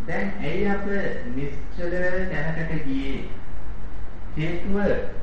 දැන් ඇයි අප නිශ්චල දැනකට ගියේ? හේතුව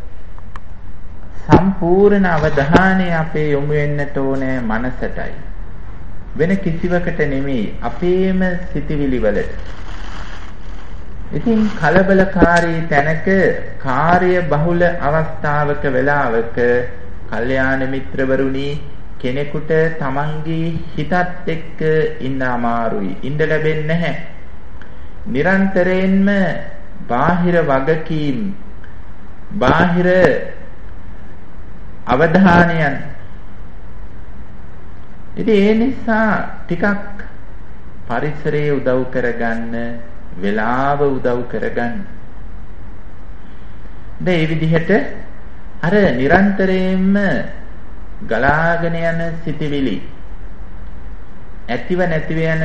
සම්පූර්ණ අවධානය අපේ යොමු වෙන්නට ඕනේ මනසටයි. වෙන කිසිවකට නෙමෙයි අපේම සිතිවිලි වලට. ඉතින් කලබලකාරී තැනක කාර්ය බහුල අවස්ථාවක වෙලාවක කල්යාණ මිත්‍රවරුනි කෙනෙකුට තමන්ගේ හිතත් එක්ක ඉන්න අමාරුයි. ඉන්න ලැබෙන්නේ නැහැ. නිරන්තරයෙන්ම බාහිර වගකීම් බාහිර අවධානයන්. ඉතින් ඒ නිසා ටිකක් පරිසරයේ උදව් කරගන්න, වෙලාව උදව් කරගන්න. දැන් මේ විදිහට අර නිරන්තරයෙන්ම ගලාගෙන යන සිතිවිලි, ඇතිව නැතිව යන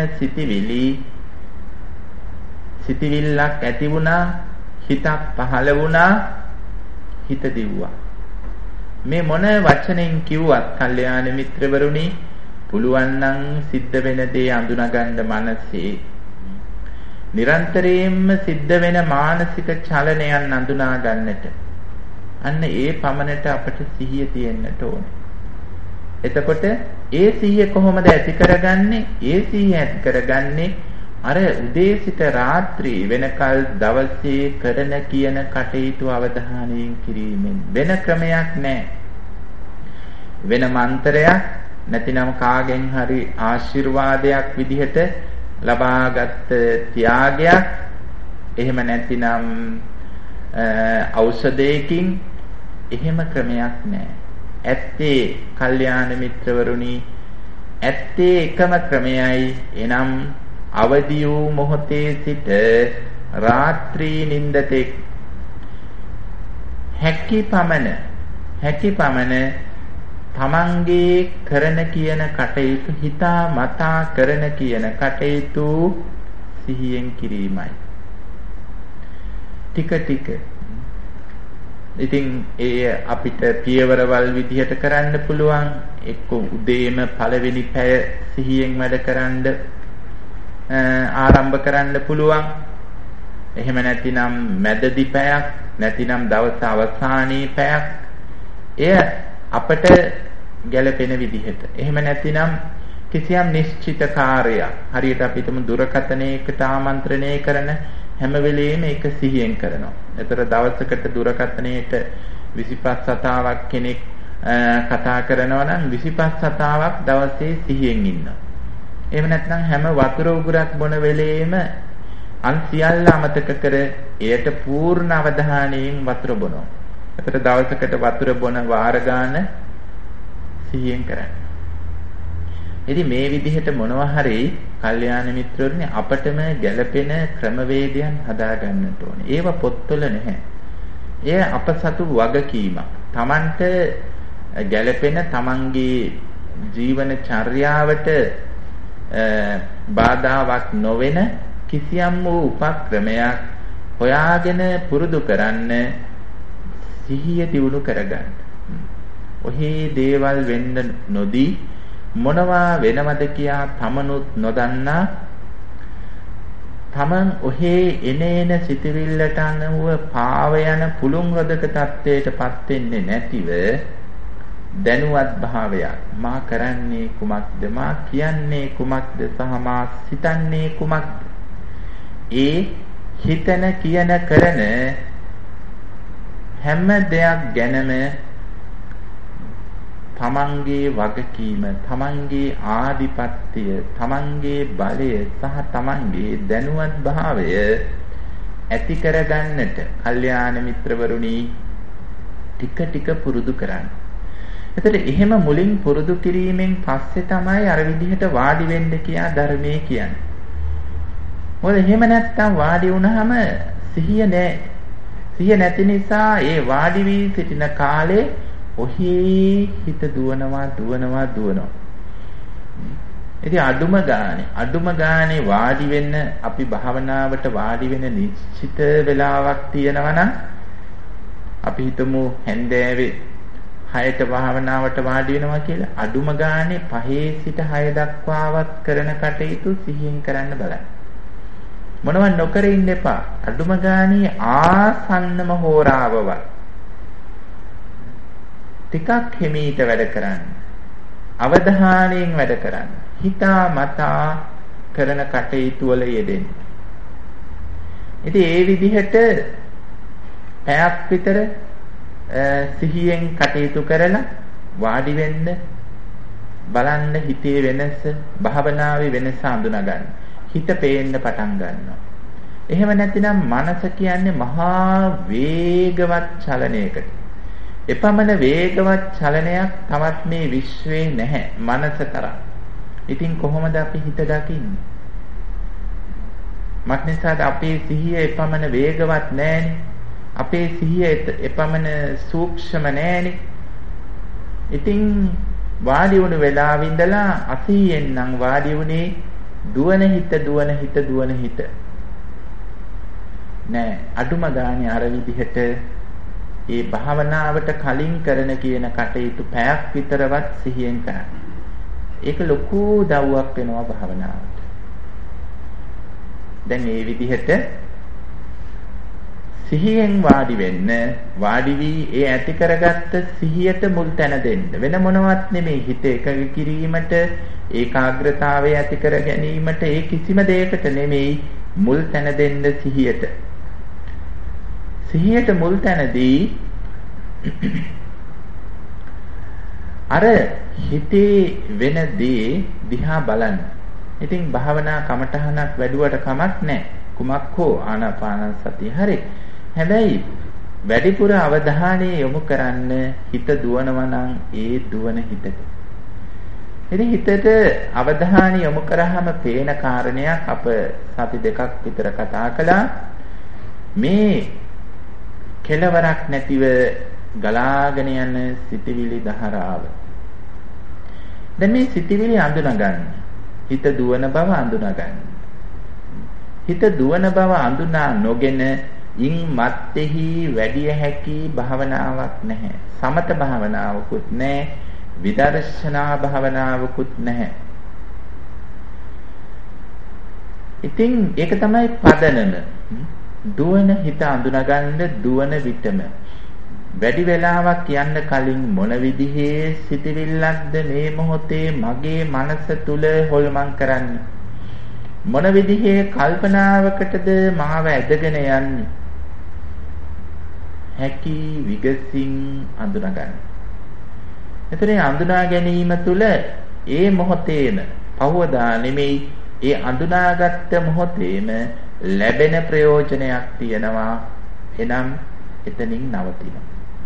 සිතිවිල්ලක් ඇති වුණා, හිතක් පහළ වුණා, හිත දිව්වා. මේ මොන වචනෙන් කිව්වත් කල්යාණ මිත්‍රවරුනි පුළුවන් නම් සිද්ධ වෙන දේ අඳුනගන්න මනසේ නිරන්තරයෙන්ම සිද්ධ වෙන මානසික චලනයන් අඳුනා ගන්නට අන්න ඒ පමණට අපට සිහිය තියෙන්නට ඕනේ. එතකොට ඒ සිහිය කොහොමද ඇති කරගන්නේ? ඒ සිහිය ඇති කරගන්නේ අර උදේ සිට රාත්‍රී වෙනකල් දවසේ කරන කියන කටයුතු අවධානයෙන් කිරීමෙන්. වෙන ක්‍රමයක් නැහැ. වෙන මන්ත්‍රයක් නැතිනම් කාගෙන් හරි ආශිර්වාදයක් විදිහට ලබාගත් ත්‍යාගයක්, එහෙම නැතිනම් ඖෂධයකින්, එහෙම ක්‍රමයක් නැහැ. ඇත්තේ කල්යාණ මිත්‍රවරුනි, ඇත්තේ එකම ක්‍රමයයි. එනම් අවදි වූ මොහොතේ සිට රාත්‍රී නින්දතෙක් හැකි පමණ තමන්ගේ කරන කියන කටයුතු, හිතා මතා කරන කියන කටයුතු සිහියෙන් කිරීමයි. ටික ඉතින් ඒ අපිට පියවරවල් විදිහට කරන්න පුළුවන්. එක්ක උදේම පළවෙනි පැය සිහියෙන් වැඩ කරන්න ආරම්භ කරන්න පුළුවන්. එහෙම නැතිනම් මැදදි පැයක්, නැතිනම් දවස් අවසානයේ පැයක්. එය අපට ගැළපෙන විදිහට. එහෙම නැතිනම් කිසියම් නිශ්චිත කාර්යයක්, හරියට අපිටම දුරකථනයකට ආමන්ත්‍රණය කරන හැම වෙලෙම ඒක සිහියෙන් කරනවා. ඒතර දවසකට දුරකථනයේට 25 සතාවක් කෙනෙක් කතා කරනවා නම් 25 සතාවක් දවසේ සිහියෙන් ඉන්නවා. එහෙම නැත්නම් හැම වතුර උගුරක් බොන වෙලෙම අන් සියල්ල අමතක කර එයට පූර්ණ අවධානයෙන් වතුර බොනවා. ඒතර දවසකට වතුර බොන වාර ගන්න සිහියෙන් කරන්න. ඉතින් මේ විදිහට මොනවා හරි කල්යාණ මිත්‍රවරුනි අපටම ගැළපෙන ක්‍රමවේදයන් හදා ගන්නට ඕනේ. ඒව පොත්වල නැහැ. එය අප සතු වගකීමක්. Tamanට ගැළපෙන තමන්ගේ ජීවන චර්යාවට බාධාවක් නොවන කිසියම් වූ උපක්‍රමයක් හොයාගෙන පුරුදු කරන්න, සිහිය දියුණු කරගන්න. ඔහේ දේවල් වෙන්න නොදී මොනවා වෙනවද කියා තමනුත් නොදන්නා, තමන් ඔහේ එනේන සිතවිල්ලට අනුව පාව යන පුළුන් රොදක තත්ත්වයටපත් වෙන්නේ නැතිව දැනුවත් භාවයක්. මා කරන්නේ කුමක්ද, මා කියන්නේ කුමක්ද, සහ මා සිතන්නේ කුමක්ද? ඒ හිතන කියන කරන හැම දෙයක් ගැනම තමන්ගේ වගකීම, තමන්ගේ ආධිපත්‍යය, තමන්ගේ බලය සහ තමන්ගේ දැනුවත් භාවය ඇති කරගන්නට කල්යාණ මිත්‍රවරුනි ටික පුරුදු කරන්න. එතකොට එහෙම මුලින් පුරුදු කිරීමෙන් පස්සේ තමයි අර විදිහට වාඩි වෙන්න කියා ධර්මයේ කියන්නේ. මොකද එහෙම නැත්තම් වාඩි වුණාම සිහිය නැහැ. සිහිය නැති නිසා ඒ වාඩි වී සිටින කාලේ ඔහේ හිත දුවනවා. ඉතින් අඩුම ගානේ වාඩි වෙන්න, අපි භාවනාවට වාඩි වෙන නිශ්චිත වෙලාවක් තියෙනවා නම් අපි හිතමු හැන්දෑවේ 6ට භාවනාවට වාඩි වෙනවා කියලා. අඩුම ගානේ 5 සිට 6 දක්වාවත් කරන කටයුතු සිහියෙන් කරන්න බලන්න. මොනව නොකර ඉන්න එපා. අඩුම ගානේ ආසන්නම හෝරාවවත් ටිකක් හිමීට වැඩ කරන්න. අවධානයෙන් වැඩ කරන්න. හිතා මතා කරන කටයුතු වල යෙදෙන්න. ඉතින් ඒ විදිහට පැයක් විතර සිහියෙන් කටයුතු කරලා වාඩි වෙන්න බලන්න හිතේ වෙනස, භාවනාවේ වෙනස අඳුනා ගන්න. හිත පේන්න පටන් ගන්නවා. එහෙම නැතිනම් මනස කියන්නේ මහා වේගවත් චලනයකට. එපමණ වේගවත් චලනයක් තවත් මේ විශ්වයේ නැහැ මනස තරම්. ඉතින් කොහොමද අපි හිත දකින්නේ? මක්නිසාද අපේ සිහිය එපමණ වේගවත් නැහැනේ. අපේ සිහිය එපමණ සූක්ෂම නැහැනේ. ඉතින් වාඩි වුණු වෙලාවෙ ඉඳලා අසීයෙන් නම් වාඩි වුණේ දුවන හිත නෑ. අඩුම ගානේ අර විදිහට ඒ භාවනාවට කලින් කරන කියන කටයුතු පැයක් විතරවත් සිහියෙන් කරන්න. ඒක ලොකු දව්වක් වෙනවා භාවනාවට. දැන් මේ විදිහට සිහියෙන් වාඩි වෙන්න, වාඩි වී ඒ ඇති කරගත්ත සිහියට මුල් තැන දෙන්න. වෙන මොනවත් නෙමෙයි, හිත එකඟ කිරීමට, ඒකාග්‍රතාවය ඇති කර ගැනීමට, ඒ කිසිම දෙයකට නෙමෙයි මුල් තැන දෙන්න සිහියට. සිහියට මුල් තැනදී අර හිතේ වෙන දේ දිහා බලන්න. ඉතින් භාවනා කමඨහනක් වැඩුවට කමක් නැහැ. කුමක් හෝ ආනාපාන සතිය හරි. හැබැයි වැඩිපුර අවධානය යොමු කරන්න හිත දුවනවා නම් ඒ දුවන හිතට. ඉතින් හිතට අවධානය යොමු කරාම පේන කාරණයක් අප සති දෙකක් විතර කතා කළා. මේ කෙලවරක් නැතිව ගලාගෙන යන සිතිවිලි දහරාව. දැන් මේ සිතිවිලි අඳුනා ගන්න. හිත දුවන බව අඳුනා ගන්න. හිත දුවන බව අඳුනා නොගෙන ඉන් මත්තේහි වැඩි හැකි භාවනාවක් නැහැ. සමත භාවනාවකුත් නැහැ. විදර්ශනා භාවනාවකුත් නැහැ. ඉතින් ඒක තමයි පදනම. දුවන හිත අඳුනගන්න දුවන විටම වැඩි වෙලාවක් යන්න කලින් මොන විදිහේ සිතිවිල්ලක්ද මේ මොහොතේ මගේ මනස තුල හොල්මන් කරන්නේ? මොන විදිහේ කල්පනාවකටද මාව ඇදගෙන යන්නේ? හැකි විගසින් අඳුනගන්න. එතන අඳුනා ගැනීම තුල ඒ මොහොතේම පහවදා නෙමෙයි, ඒ අඳුනාගත්ත මොහොතේම ලැබෙන ප්‍රයෝජනයක් තියෙනවා. එනම් එතනින් නවතිනවා.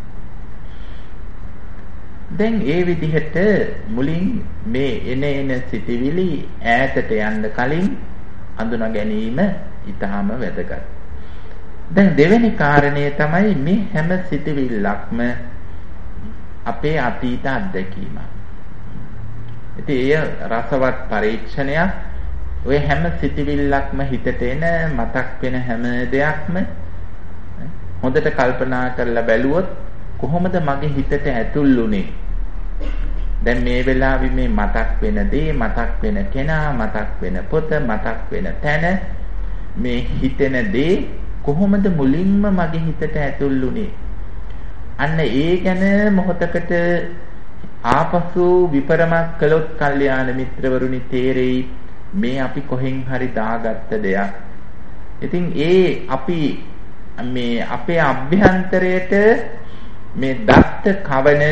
දැන් ඒ විදිහට මුලින් මේ එන සිතිවිලි ඈතට යන්න කලින් අඳුනා ගැනීම ඊටාම වැදගත්. දැන් දෙවෙනි කාරණය තමයි මේ හැම සිතිවිල්ලක්ම අපේ අතීත අත්දැකීම. ඉතින් එය රසවත් පරීක්ෂණයක්. ඔය හැම සිතිවිල්ලක්ම හිතට එන මතක් වෙන හැම දෙයක්ම හොඳට කල්පනා කරලා බැලුවොත් කොහොමද මගේ හිතට ඇතුල් වුනේ? දැන් මේ වෙලාවේ මේ මතක් වෙන දේ, මතක් වෙන කෙනා, මතක් වෙන පොත, මතක් වෙන තැන, මේ හිතෙන දේ කොහොමද මුලින්ම මගේ හිතට ඇතුල් වුනේ? අන්න ඒ ගැන මොහොතකට ආපසු විපරමක් කළොත් කල්යාණ මිත්‍රවරුනි තේරෙයි මේ අපි කොහෙන් හරි දාගත්ත දෙයක්. ඉතින් ඒ අපි මේ අපේ අභ්‍යන්තරයට මේ දත්ත කවන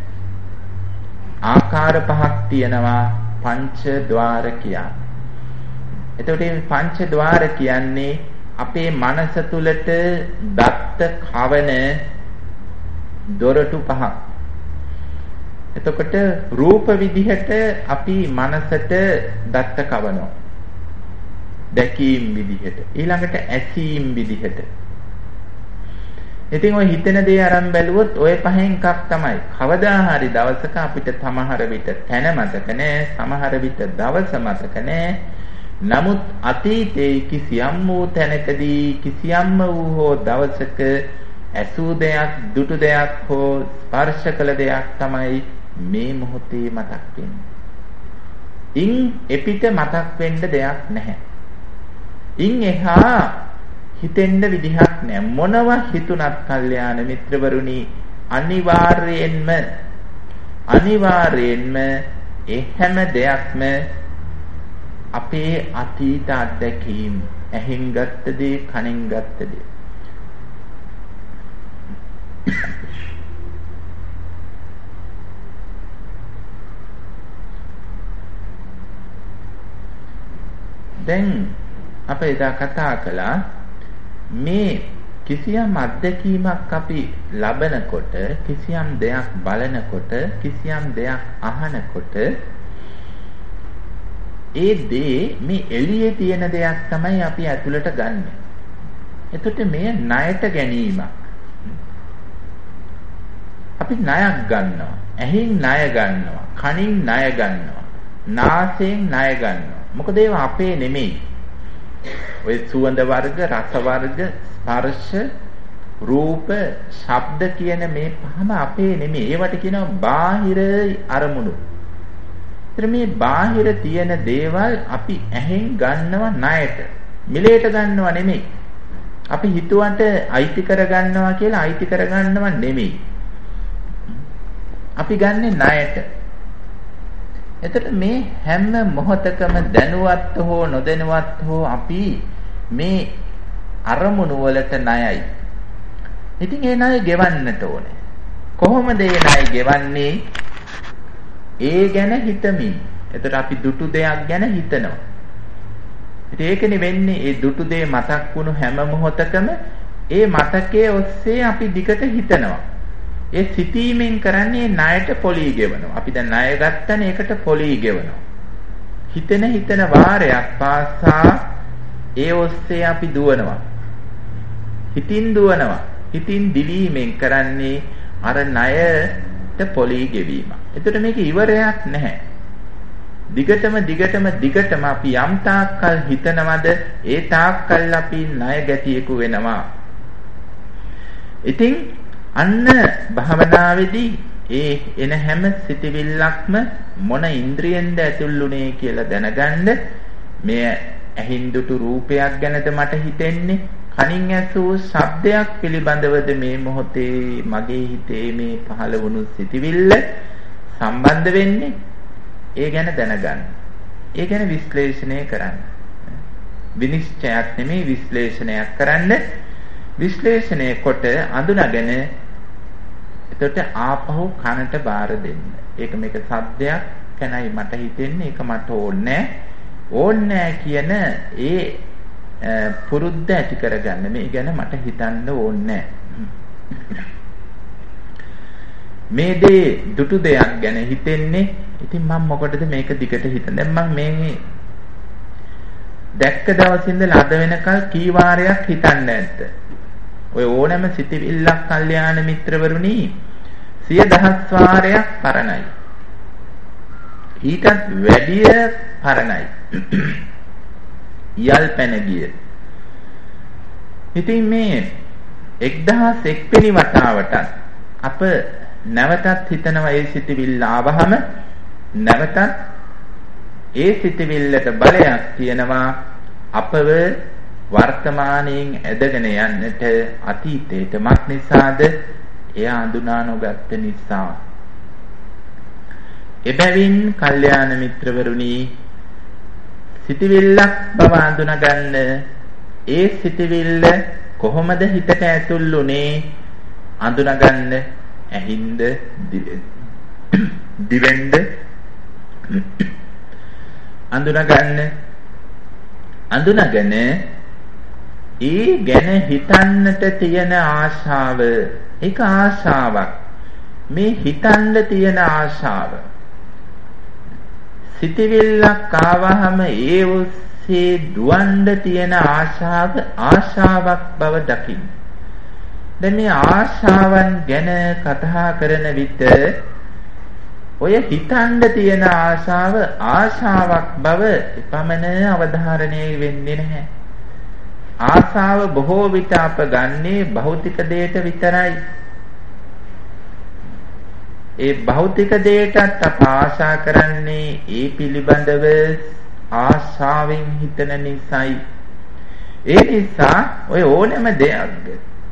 ආකාර පහක් තියෙනවා පංච ద్వාර කියා. එතකොට මේ පංච ద్వාර කියන්නේ අපේ මනස තුලට දත්ත කවන දොරටු පහක්. එතකොට රූප විදිහට අපි මනසට දත්ත කවනවා. දැකීම් විදිහට. ඊළඟට ඇසීම් විදිහට. ඉතින් ඔය හිතෙන දේ අරන් බැලුවොත් ඔය පහෙන් එකක් තමයි. කවදා හරි දවසක අපිට සමහර විට තැන මතක නැහැ, සමහර විට දවස මතක නැහැ. නමුත් අතීතයේ කිසියම් වූ තැනකදී කිසියම් වූ හෝ දවසක ඇසූ දෙයක්, දුටු දෙයක් හෝ ස්පර්ශ කළ දෙයක් තමයි මේ මොහොතේ මතක් වෙන්නේ. ඉන් එපිට මතක් වෙන්න දෙයක් නැහැ. ඉන් එහා හිතෙන්න විදිහක් නෑ. මොනවා හිතුණත් කල්යාණ මිත්‍රවරුනි අනිවාර්යයෙන්ම ඒ හැම දෙයක්ම අපේ අතීත අත්දැකීම්, ඇහෙන් ගත්ත දේ, කනෙන් ගත්ත දේ. දැන් අප එදා කතා කළා මේ කිසියම් අත්දැකීමක් අපි ලබනකොට, කිසියම් දෙයක් බලනකොට, කිසියම් දෙයක් අහනකොට ඒ දේ මේ එළියේ තියෙන දෙයක් තමයි අපි ඇතුළට ගන්නෙ. එතකොට මේ ණයට ගැනීමක්. අපි ණයක් ගන්නවා, ඇහින් ණය ගන්නවා, කනින් ණය ගන්නවා, නාසයෙන් ණය ගන්නවා. මොකද ඒවා අපේ නෙමෙයි. ඔය සුවඳ වර්ග, රස වර්ග, ස්පර්ශ, රූප, ශබ්ද කියන මේ පහම අපේ නෙමෙයි. ඒවට කියනවා බාහිර අරමුණු. ඒතර මේ බාහිර තියෙන දේවල් අපි ඇහෙන් ගන්නව ණයට. මිලේට ගන්නව නෙමෙයි. අපි හිතුවට අයිති කර ගන්නවා කියලා අයිති කර ගන්නව නෙමෙයි. අපි ගන්නෙ ණයට. එතකොට මේ හැම මොහොතකම දැනුවත් හෝ නොදැනුවත් හෝ අපි මේ අරමුණු වලට ණයයි. ඉතින් ඒ ණය ගෙවන්නට ඕනේ. කොහොමද ඒ ණය ගෙවන්නේ? ඒ ගැන හිතමින්. එතකොට අපි දුටු දෙයක් ගැන හිතනවා. ඉතින් ඒකනේ වෙන්නේ. ඒ දුටු දේ මතක් වුණු හැම මොහොතකම ඒ මතකයේ ඔස්සේ අපි දිගට හිතනවා. ඒ සිතීමෙන් කරන්නේ ණයට පොලී ගෙවනවා. අපි දැන් ණය ගත්තනේ ඒකට පොලී ගෙවනවා. හිතන වාරයක් පාසා ඒ ඔස්සේ අපි දුවනවා. හිතින් දුවනවා. හිතින් දිවීමෙන් කරන්නේ අර ණයට පොලී ගෙවීම. එතකොට මේක ඉවරයක් නැහැ. දිගටම අපි යම් තාක්කල් හිතනවද ඒ තාක්කල් අපි ණය ගැතියෙකු වෙනවා. ඉතින් අන්න භාවනාවේදී ඒ එන හැම සිතිවිල්ලක්ම මොන ඉන්ද්‍රියෙන්ද ඇතුළුනේ කියලා දැනගන්න. මේ ඇහින් දුටු රූපයක් ගැනද මට හිතෙන්නේ, කනින් ඇසූ ශබ්දයක් පිළිබඳවද මේ මොහොතේ මගේ හිතේ මේ පහළ වුණු සිතිවිල්ල සම්බන්ධ වෙන්නේ, ඒ ගැන දැනගන්න. ඒ ගැන විශ්ලේෂණය කරන්න. විනිශ්චයක් නෙමෙයි, විශ්ලේෂණයක් කරන්න. විශ්ලේෂණය කොට අඳුනගෙන එතකොට ආපහු කනට බාර දෙන්න. ඒක මේක සද්දයක් කනයි මට හිතෙන්නේ, ඒක මට ඕනේ කියන ඒ පුරුද්ද ඇති කරගන්න. මේ ගැන මට හිතන්න ඕනේ. මේ දේ දුටු දෙයක් ගැන හිතෙන්නේ. ඉතින් මම මොකටද මේක දිගට හිතන්නේ? දැන් මම මේ දැක්ක දවසින් ඉඳලා අද වෙනකල් කී වාරයක් හිතන්නේ නැද්ද? ඔය ඕනෑම සිතිවිල්ලක් කල්යාණ මිත්‍රවරුනි 100,000 වාරයක් පරණයි. ඊටත් වැඩිය පරණයි. යල් පැන ගිය. ඉතින් මේ 1001 වෙනි වතාවටත් අප නැවතත් හිතනවා ඒ සිතිවිල්ල ආවහම නැවතත් ඒ සිතිවිල්ලට බලයක් තියෙනවා අපව වර්තමානයෙන් ඇදගෙන යන්නට අතීතයට. මක් නිසාද? එයා අඳුනා නොගත්ත නිසා. එබැවින් කල්යාණ මිත්‍රවරුනි සිතිවිල්ලක් බව අඳුනගන්න. ඒ සිතිවිල්ල කොහොමද හිතට ඇතුළුනේ අඳුනගන්න. ඇහින්ද දිවෙන්ද අඳුනගෙන ඒ ගැන හිතන්නට තියෙන ආශාව, ඒක ආශාවක්. මේ හිතන්න තියෙන ආශාව සිතිවිල්ලක් ආවහම ඒ ඔස්සේ දුවන්න තියෙන ආශාවක් බව දකින්න. දැන් මේ ආශාවන් ගැන කතා කරන විට ඔය හිතන්න තියෙන ආශාවක් බව එපමණ අවධාරණය වෙන්නේ නැහැ. ආශාව බොහෝ විට අප ගන්නේ භෞතික දෙයට විතරයි. ඒ භෞතික දෙයටත් අප ආශා කරන්නේ ඒ පිළිබඳව ආශාවෙන් හිතන නිසායි. ඒ නිසා ඔය ඕනෑම දෙයක්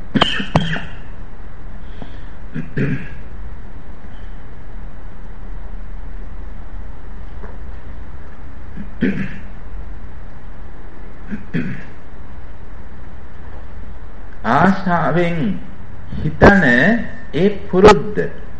ආශාවෙන් හිතන ඒ පුරුද්ද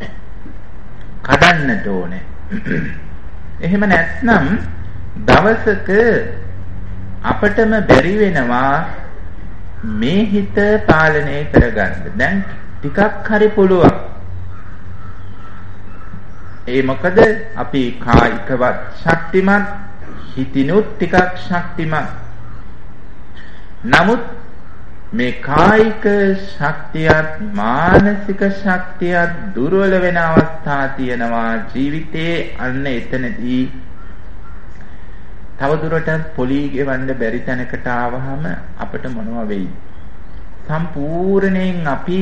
කඩන්නට ඕනේ. එහෙම නැත්නම් දවසක අපටම බැරි වෙනවා මේ හිත පාලනය කරගන්න. දැන් ටිකක් හරි පුළුවන්. ඒ මොකද අපි කායිකවත් ශක්තිමත්, හිතිනුත් ටිකක් ශක්තිමත්. නමුත් මේ කායික ශක්තියත් මානසික ශක්තියත් දුර්වල වෙන අවස්ථා තියෙනවා ජීවිතේ. අන්න එතනදී තවදුරටත් පොලී ගෙවන්න බැරි තැනකට ආවහම අපිට මොනව වෙයි? සම්පූර්ණයෙන් අපි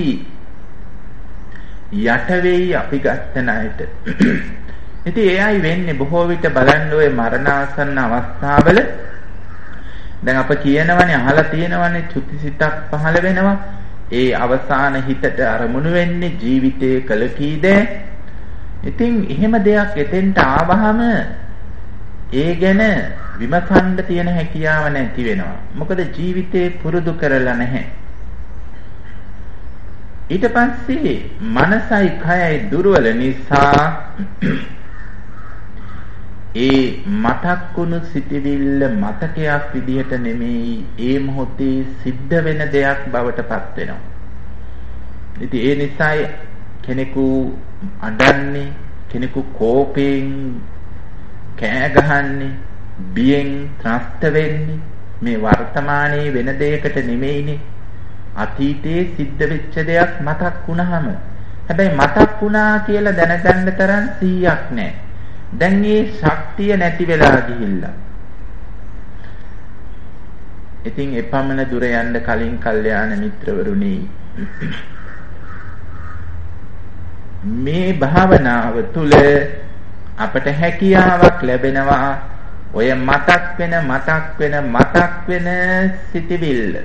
යට වෙයි අපි ගත්ත ණයට. ඉතින් එයයි වෙන්නේ බොහෝ විට බලන්න ඔය මරණාසන්න අවස්ථාවල දැන් අප කියනවනේ අහලා තියෙනවනේ චුතිසිතක් පහළ වෙනවා. ඒ අවසාන හිතට අරමුණු වෙන්නේ ජීවිතයේ කල කී දේ. ඉතින් එහෙම දෙයක් එතෙන්ට ආවහම ඒ ගැන විමසන්න තියෙන හැකියාව නැති වෙනවා. මොකද ජීවිතේ පුරුදු කරලා නැහැ. ඊට පස්සේ මනසයි කයයි දුර්වල නිසා ඒ මතක් වුණු සිටිවිල්ල මතකයක් විදිහට නෙමෙයි ඒ මොහොතේ සිද්ධ වෙන දෙයක් බවට පත් වෙනවා. ඉතින් ඒ නිසායි කෙනෙකු අඬන්නේ, කෙනෙකු කෝපයෙන් කෑ ගහන්නේ, බියෙන් ත්‍රස්ත වෙන්නේ මේ වර්තමානයේ වෙන දෙයකට නෙමෙයිනේ. අතීතයේ සිද්ධ වෙච්ච දෙයක් මතක් වුණාම හැබැයි මතක් වුණා කියලා දැනගන්න තරම් සිහියක් නැහැ. දැන් මේ ශක්තිය නැති වෙලා ගිහිල්ලා. ඉතින් එපමණ දුර යන්න කලින් කල්යාණ මිත්‍රවරුනි මේ භාවනාව තුළ අපට හැකියාවක් ලැබෙනවා ඔය මතක් වෙන සිටිවිල්ල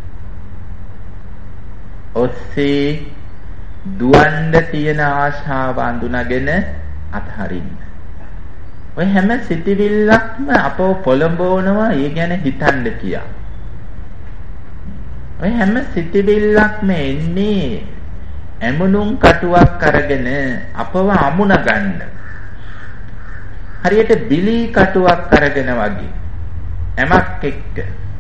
ඔස්සේ දුවන්න තියෙන ආශාව අඳුනගෙන අත්හරින්න. ඔය හැම සිටිවිල්ලක්ම අපව පොළඹවනවා ඒ ගැන හිතන්න කියා. ඔය හැම සිටිවිල්ලක්ම එන්නේ එමුණුම් කටුවක් අරගෙන අපව අමුණ ගන්න. හරියට බිලී කටුවක් අරගෙන වගේ එමක් එක්ක.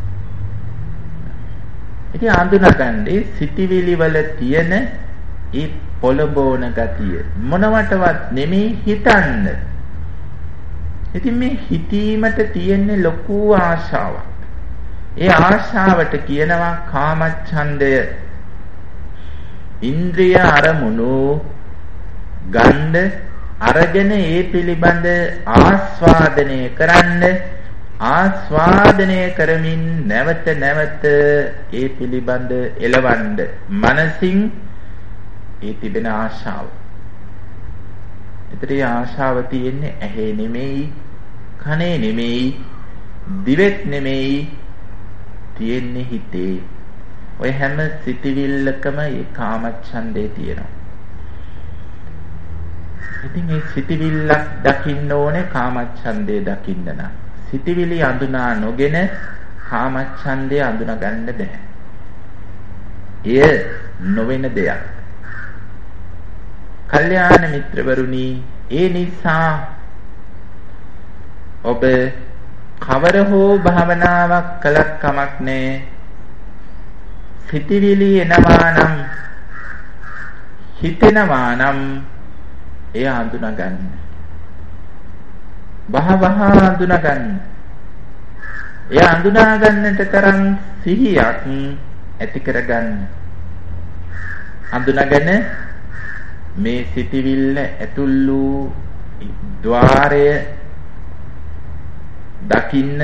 ඉතින් අඳුනගන්නේ සිටිවිලි වල තියෙන ඒ පොළඹවන ගතිය මොනවටවත් නෙමෙයි හිතන්න. ඉතින් මේ හිතීමට තියෙන ලොකු ආශාවක්. ඒ ආශාවට කියනවා කාමච්ඡන්දය. ඉන්ද්‍රිය අරමුණු ගන්න අරගෙන ඒ පිළිබඳ ආස්වාදනය කරන්න, ආස්වාදනය කරමින් නැවත නැවත ඒ පිළිබඳ එළවන්න මනසින් ඒ තිබෙන ආශාව. ඒතරේ ආශාව තියෙන්නේ ඇහි නෙමෙයි, කනේ නෙමෙයි, දිවෙත් නෙමෙයි, තියෙන්නේ හිතේ. ඔය හැම සිටිවිල්ලකම ඒ කාමච්ඡන්දේ තියෙනවා. ඉතින් මේ සිටිවිල්ලක් දකින්න ඕනේ කාමච්ඡන්දේ දකින්න නම්. සිටිවිලි අඳුනා නොගෙන කාමච්ඡන්දේ අඳුනා ගන්න බෑ. එය නොවන දෙයක්. කල්යාණ මිත්‍රවරුනි, ඒ නිසා ඔබ කවර හෝ භාවනාවක් කළත් කමක් නෑ. සිටිවිලි එනවා නම්, හිතෙනවා නම් එය අඳුනා ගන්න. වහවහ අඳුනා ගන්න. එය අඳුනා ගන්නට තරම් සිහියක් ඇති කරගන්න. අඳුනාගෙන මේ සිටිවිල්ල ඇතුල් වූ ద్వාරය දකින්න.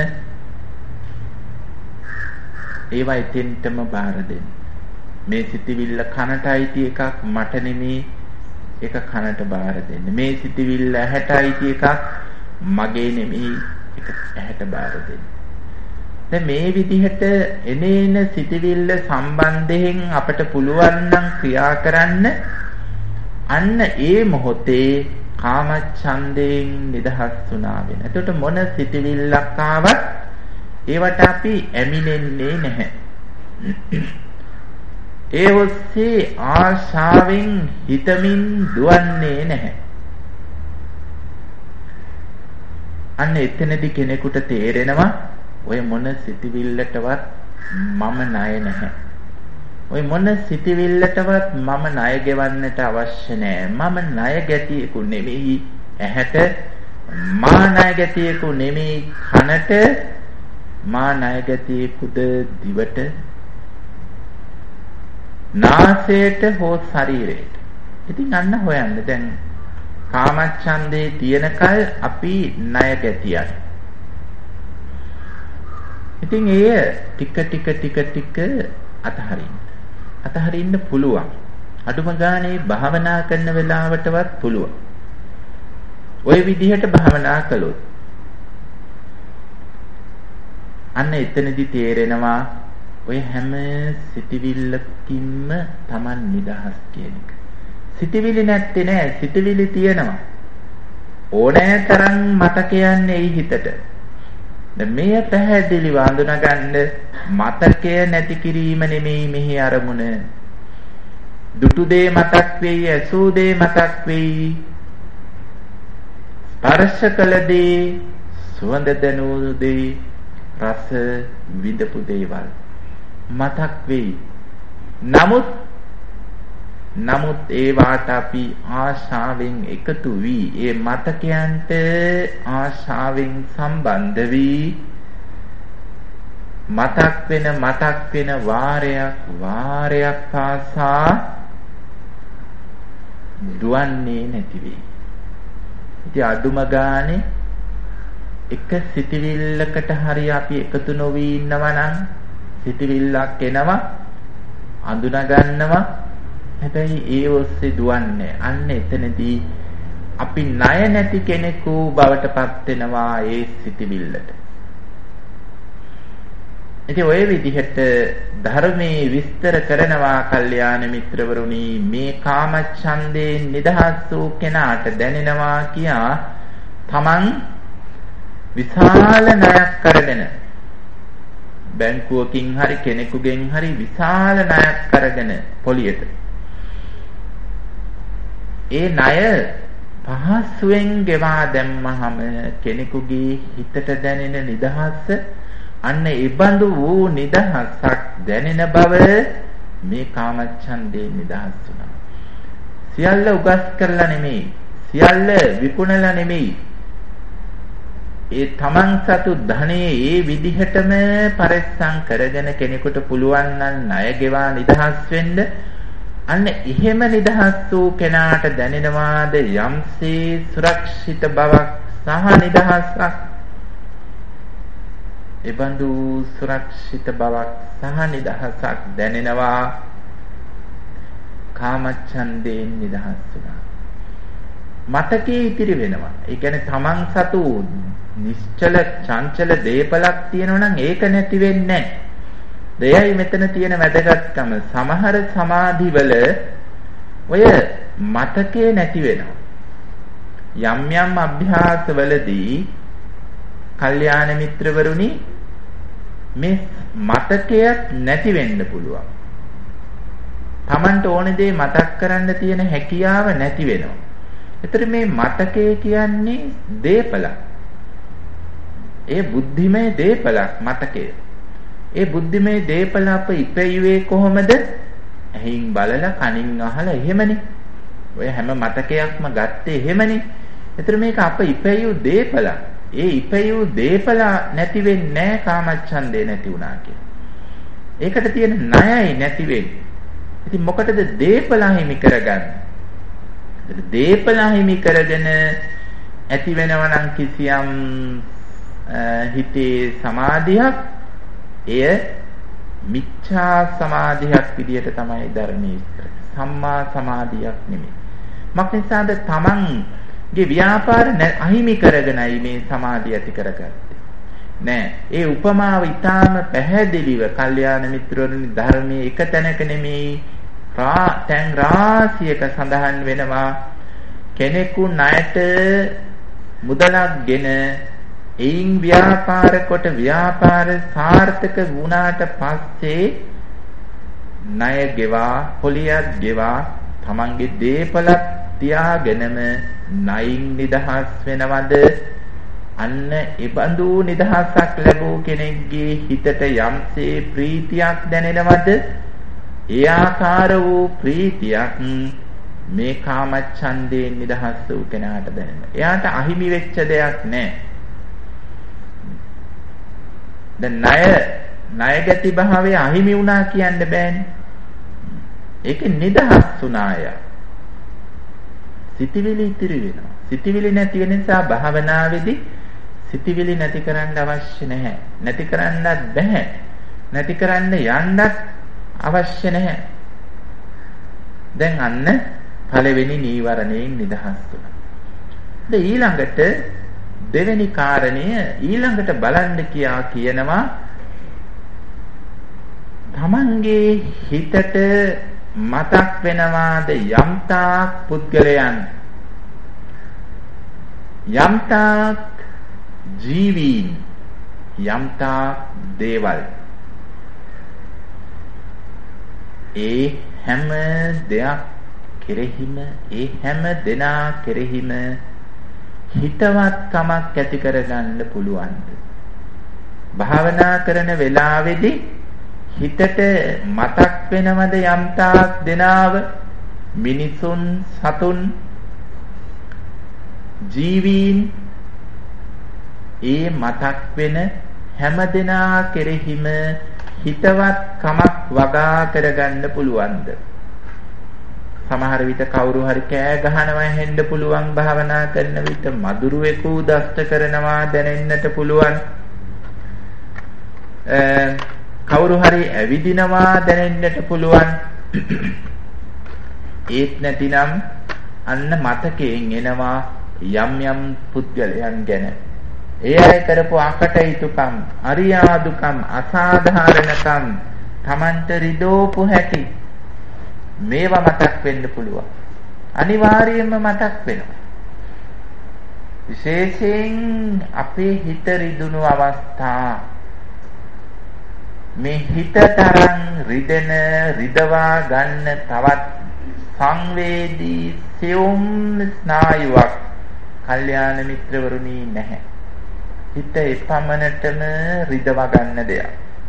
ඒවා එතෙන්ටම බාර දෙන්න. මේ සිටිවිල්ල කනට අයිති එකක් මට නෙමේ, ඒක කනට බාර දෙන්න. මේ සිටිවිල්ල ඇහැට අයිති එකක් මගේ නෙමේ, ඒක ඇහැට බාර දෙන්න. දැන් මේ විදිහට එනේන සිටිවිල්ල සම්බන්ධයෙන් අපට පුළුවන් නම් ක්‍රියා කරන්න අන්න ඒ මොහොතේ කාමච්ඡන්දයෙන් නිදහස් වුණා වෙන. එතකොට මොන සිටිවිල්ලක් ආවත් ඒවට අපි ඇමිනෙන්නේ නැහැ. ඒ ඔස්සේ ආශාවෙන් හිතමින් දුවන්නේ නැහැ. අන්න එතනදී කෙනෙකුට තේරෙනවා ඔය මොන සිටිවිල්ලටවත් මම ණය නැහැ. ඔය මොන සිටිවිල්ලටවත් මම ණය ගෙවන්නට අවශ්‍ය නැහැ. මම ණය ගැතියෙකු නෙමෙයි ඇහැට, මා ණය ගැතියෙකු නෙමෙයි කනට, මා ණය ගැතියෙකුද දිවට, නාසයට හෝ ශරීරයට. ඉතින් අන්න හොයන්න දැන් කාමච්ඡන්දේ තියෙනකල් අපි ණය ගැතියක්. ඉතින් එය ටික අතහරින්න පුළුවන්. අඩුම ගානේ භාවනා කරන වෙලාවටවත් පුළුවන්. ওই විදිහට භාවනා කළොත් අන්න එතනදි තේරෙනවා ඔය හැම සිටිවිල්ලකින්ම Taman නිදහස් කියන එක. සිටිවිලි නැත්තේ නෑ, සිටිවිලි තියෙනවා. ඕනෑ තරම් මතකයන් එයි හිතට. දැන් මේ පැහැදිලිව අඳුනගන්න මතකය නැති කිරීම නෙමෙයි මෙහි අරමුණ. දුටු දේ මතක් වෙයි, ඇසූ දේ මතක් වෙයි, ස්පර්ශ කළ දේ, සුවඳ දැනූ දේ, රස විඳපු දේවල් මතක් වෙයි. නමුත් ඒවාට අපි ආශාවෙන් එකතු වී ඒ මතකයන්ට ආශාවෙන් සම්බන්ධ වී මතක් වෙන වාරයක් පාසා දුවන්නේ නැති වෙයි. ඉතින් අඩුම ගානේ එක සිටිවිල්ලකට හරි අපි එකතු නොවී ඉන්නවා නම් සිටිවිල්ලක් එනවා අඳුනා ගන්නවා. හැබැයි ඒ ඔස්සේ දුවන්නේ. අන්න එතනදී අපි ණය නැති කෙනෙකු බවට පත් වෙනවා ඒ සිටිවිල්ලට. ඉතින් ඔය විදිහට ධර්මයේ විස්තර කරනවා කල්යාණ මිත්‍රවරුනි, මේ කාමච්ඡන්දයෙන් නිදහස් වූ කෙනාට දැනෙනවා කියා තමන් විශාල ණයක් කරගෙන බැංකුවකින් හරි කෙනෙකුගෙන් හරි විශාල ණයක් කරගෙන පොලියට ඒ ණය පහසුවෙන් ගෙවා දැම්මහම කෙනෙකුගේ හිතට දැනෙන නිදහස අන්න ඒබඳු වූ නිදහසක් දැනෙන බව මේ කාමච්ඡන්දේ නිදහස් වුණා. සියල්ල උගස් කරලා නෙමෙයි, සියල්ල විකුණලා නෙමෙයි, ඒ තමන් සතු ධනෙ ඒ විදිහටම පරිස්සම් කරගෙන කෙනෙකුට පුළුවන් නම් ණය ගෙවා නිදහස් වෙන්න. අන්න එහෙම නිදහස් වූ කෙනාට දැනෙනවාද යම්සේ සුරක්ෂිත බවක් සහ නිදහසක්. එබඳු සුරක්ෂිත බවක් සහ නිදහසක් දැනෙනවා කාමච්ඡන්දයෙන් නිදහස් වුණා. මතකේ ඉතිරි වෙනවා. ඒ කියන්නේ තමන් සතු නිශ්චල චංචල දේපලක් තියෙනවා නම් ඒක නැති වෙන්නේ නැහැ. දෙයයි මෙතන තියෙන වැදගත්කම. සමහර සමාධිවල ඔය මතකේ නැති වෙනවා. යම් අභ්‍යාසවලදී කල්යාණ මිත්‍රවරුනි මේ මතකයක් නැති වෙන්න පුළුවන්. Tamanට ඕන දේ මතක් කරන්න තියෙන හැකියාව නැති වෙනවා. ඒතර මේ මතකය කියන්නේ දේපලක්. ඒ බුද්ධිමය දේපලක් මතකය. ඒ බුද්ධිමය දේපල අප ඉපැයුවේ කොහොමද? ඇහින් බලලා කනින් අහලා එහෙමනේ. ඔය හැම මතකයක්ම ගත්තේ එහෙමනේ. ඒතර මේක අප ඉපැයු දේපල. ඒ ඉපැයු දේපල නැති වෙන්නේ නැහැ කාමච්ඡන්දේ නැති වුණා කියලා. ඒකට තියෙන ණයයි නැති වෙන්නේ. ඉතින් මොකටද දේපල හිමි කරගන්නේ? දේපල හිමි කරගෙන ඇති වෙනවා නම් කිසියම් හිතේ සමාධියක්, එය මිච්ඡා සමාධියක් විදියට තමයි ධර්මයේ ඉස්තර. සම්මා සමාධියක් නෙමෙයි. මක්නිසාද තමන්ගේ ව්‍යාපාර අහිමි කරගෙනයි මේ සමාධිය ඇති කරගත්තේ. නෑ. ඒ උපමාව ඊටාම පැහැදිලිව කල්යාණ මිත්‍රවරුනි ධර්මයේ එක තැනක නෙමෙයි තැන් රාශියක සඳහන් වෙනවා. කෙනෙකු ණයට මුදලක්ගෙන එයින් ව්‍යාපාර කොට ව්‍යාපාර සාර්ථක වුණාට පස්සේ ණය ගෙවා පොලියක් ගෙවා තමන්ගේ දේපලක් තියාගෙනම ණයින් නිදහස් වෙනවද? අන්න ඒබඳු නිදහසක් ලැබූ කෙනෙක්ගේ හිතට යම්සේ ප්‍රීතියක් දැනෙනවද? ඒ ආකාර වූ ප්‍රීතියක් මේ කාමච්ඡන්දයෙන් නිදහස් වූ කෙනාට දැනෙනවා. එයාට අහිමි වෙච්ච දෙයක් නෑ. දැන් ණය ගැති භාවයේ අහිමි වුණා කියන්න බෑනේ. ඒක නිදහස් වුණාය. සිතිවිලි ඉතිරි වෙනවා. සිතිවිලි නැති වෙන නිසා භාවනාවේදී සිතිවිලි නැති කරන්න අවශ්‍ය නැහැ. නැති කරන්නත් බෑ. නැති කරන්න යන්නත් අවශ්‍ය නැහැ. දැන් අන්න පළවෙනි නීවරණයෙන් නිදහස් වුණා. දැන් ඊළඟට දෙවෙනි කාරණය ඊළඟට බලන්න කියනවා තමන්ගේ හිතට මතක් වෙනවාද යම්තාක් පුද්ගලයන් යම්තාක් ජීවීන් යම්තාක් දේවල් ඒ හැම දෙයක් කෙරෙහිම ඒ හැම දෙනා කෙරෙහිම හිතවත්කමක් ඇති කරගන්න පුළුවන්ද? භාවනා කරන වෙලාවේදී හිතට මතක් වෙනවද යම්තාක් දෙනාව මිනිසුන් සතුන් ජීවීන් ඒ මතක් වෙන හැම දෙනා කෙරෙහිම හිතවත්කමක් වගා කරගන්න පුළුවන්ද? සමහර විට කවුරු හරි කෑ ගහනවා හෙන්න පුළුවන් භාවනා කරන විට මధుරෙකු දෂ්ට කරනවා දැනෙන්නට පුළුවන් කවුරු හරි ඇවිදිනවා දැනෙන්නට පුළුවන් ඒත් නැතිනම් අන්න මතකයෙන් එනවා යම් යම් පුද්ගලයන් ගැන ඒ අය කරපු අකටයුතුකම් අරියාදුකම් අසාධාරණකම් Tamanට රිදෝපු හැටි මේවා මතක් වෙන්න පුළුවන්. අනිවාර්යයෙන්ම මතක් වෙනවා. විශේෂයෙන් අපේ හිත රිදුණු අවස්ථා මේ හිත තරම් රිදෙන රිදවා ගන්න තවත් සංවේදී සියුම් ස්නායුවක් කල්යාණ මිත්‍රවරුනි නැහැ. හිත එපමණටම රිදවා ගන්න දෙයක්.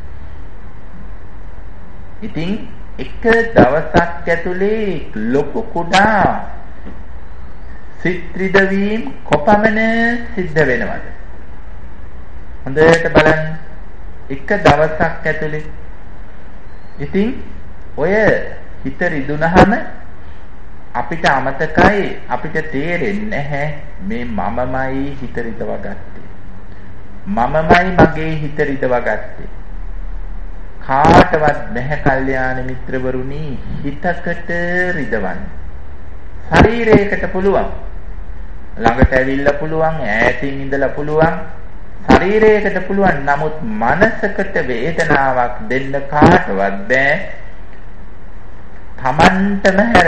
ඉතින් එක දවසක් ඇතුලේ ලොකු කුඩා සිත් රිදවීම් කොපමණ සිද්ධ වෙනවද? හොඳට බලන්න. එක දවසක් ඇතුලේ ඉතින් ඔය හිත රිදුනහම අපිට අමතකයි අපිට තේරෙන්නේ නැහැ මේ මමමයි හිත රිදවගත්තේ. මමමයි මගේ හිත රිදවගත්තේ. කාටවත් නැහැ කල්යාණ මිත්‍රවරුනි හිතකට රිදවන්න. ශරීරයකට පුළුවන්. ළඟට ඇවිල්ලා පුළුවන්, ඈතින් ඉඳලා පුළුවන්. ශරීරයකට පුළුවන්. නමුත් මනසකට වේදනාවක් දෙන්න කාටවත් බෑ. Tamanටම හැර.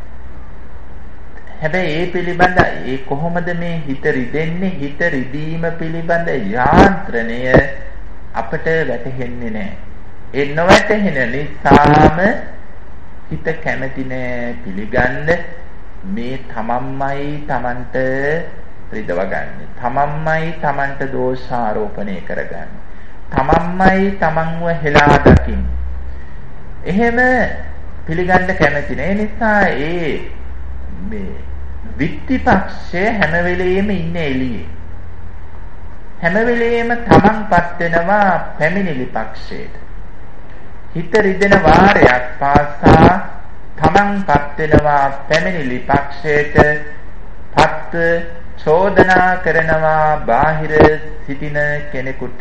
හැබැයි ඒ පිළිබඳ ඒ කොහොමද මේ හිත රිදෙන්නේ? හිත රිදීම පිළිබඳ යාන්ත්‍රණය අපට වැටහෙන්නේ නැහැ. ඒ නොවැටහෙන නිසාම හිත කැමති නෑ පිළිගන්න මේ තමන්මයි තමන්ට රිදවගන්නේ. තමන්මයි තමන්ට දෝෂාරෝපණය කරගන්නේ. තමන්මයි තමන්ව හෙලා දකින්නේ. එහෙම පිළිගන්න කැමති නෑ. ඒ නිසා මේ විත්තිපක්ෂය හැම වෙලෙම ඉන්නේ එළියේ. හැම වෙලෙම තමන්පත් වෙනවා පැමිණිලි පක්ෂයට. හිත රිදෙන වාරයක් පාසා තමන්පත් වෙනවා පැමිණිලි පක්ෂයට පත් චෝදනා කරනවා බාහිර සිටින කෙනෙකුට.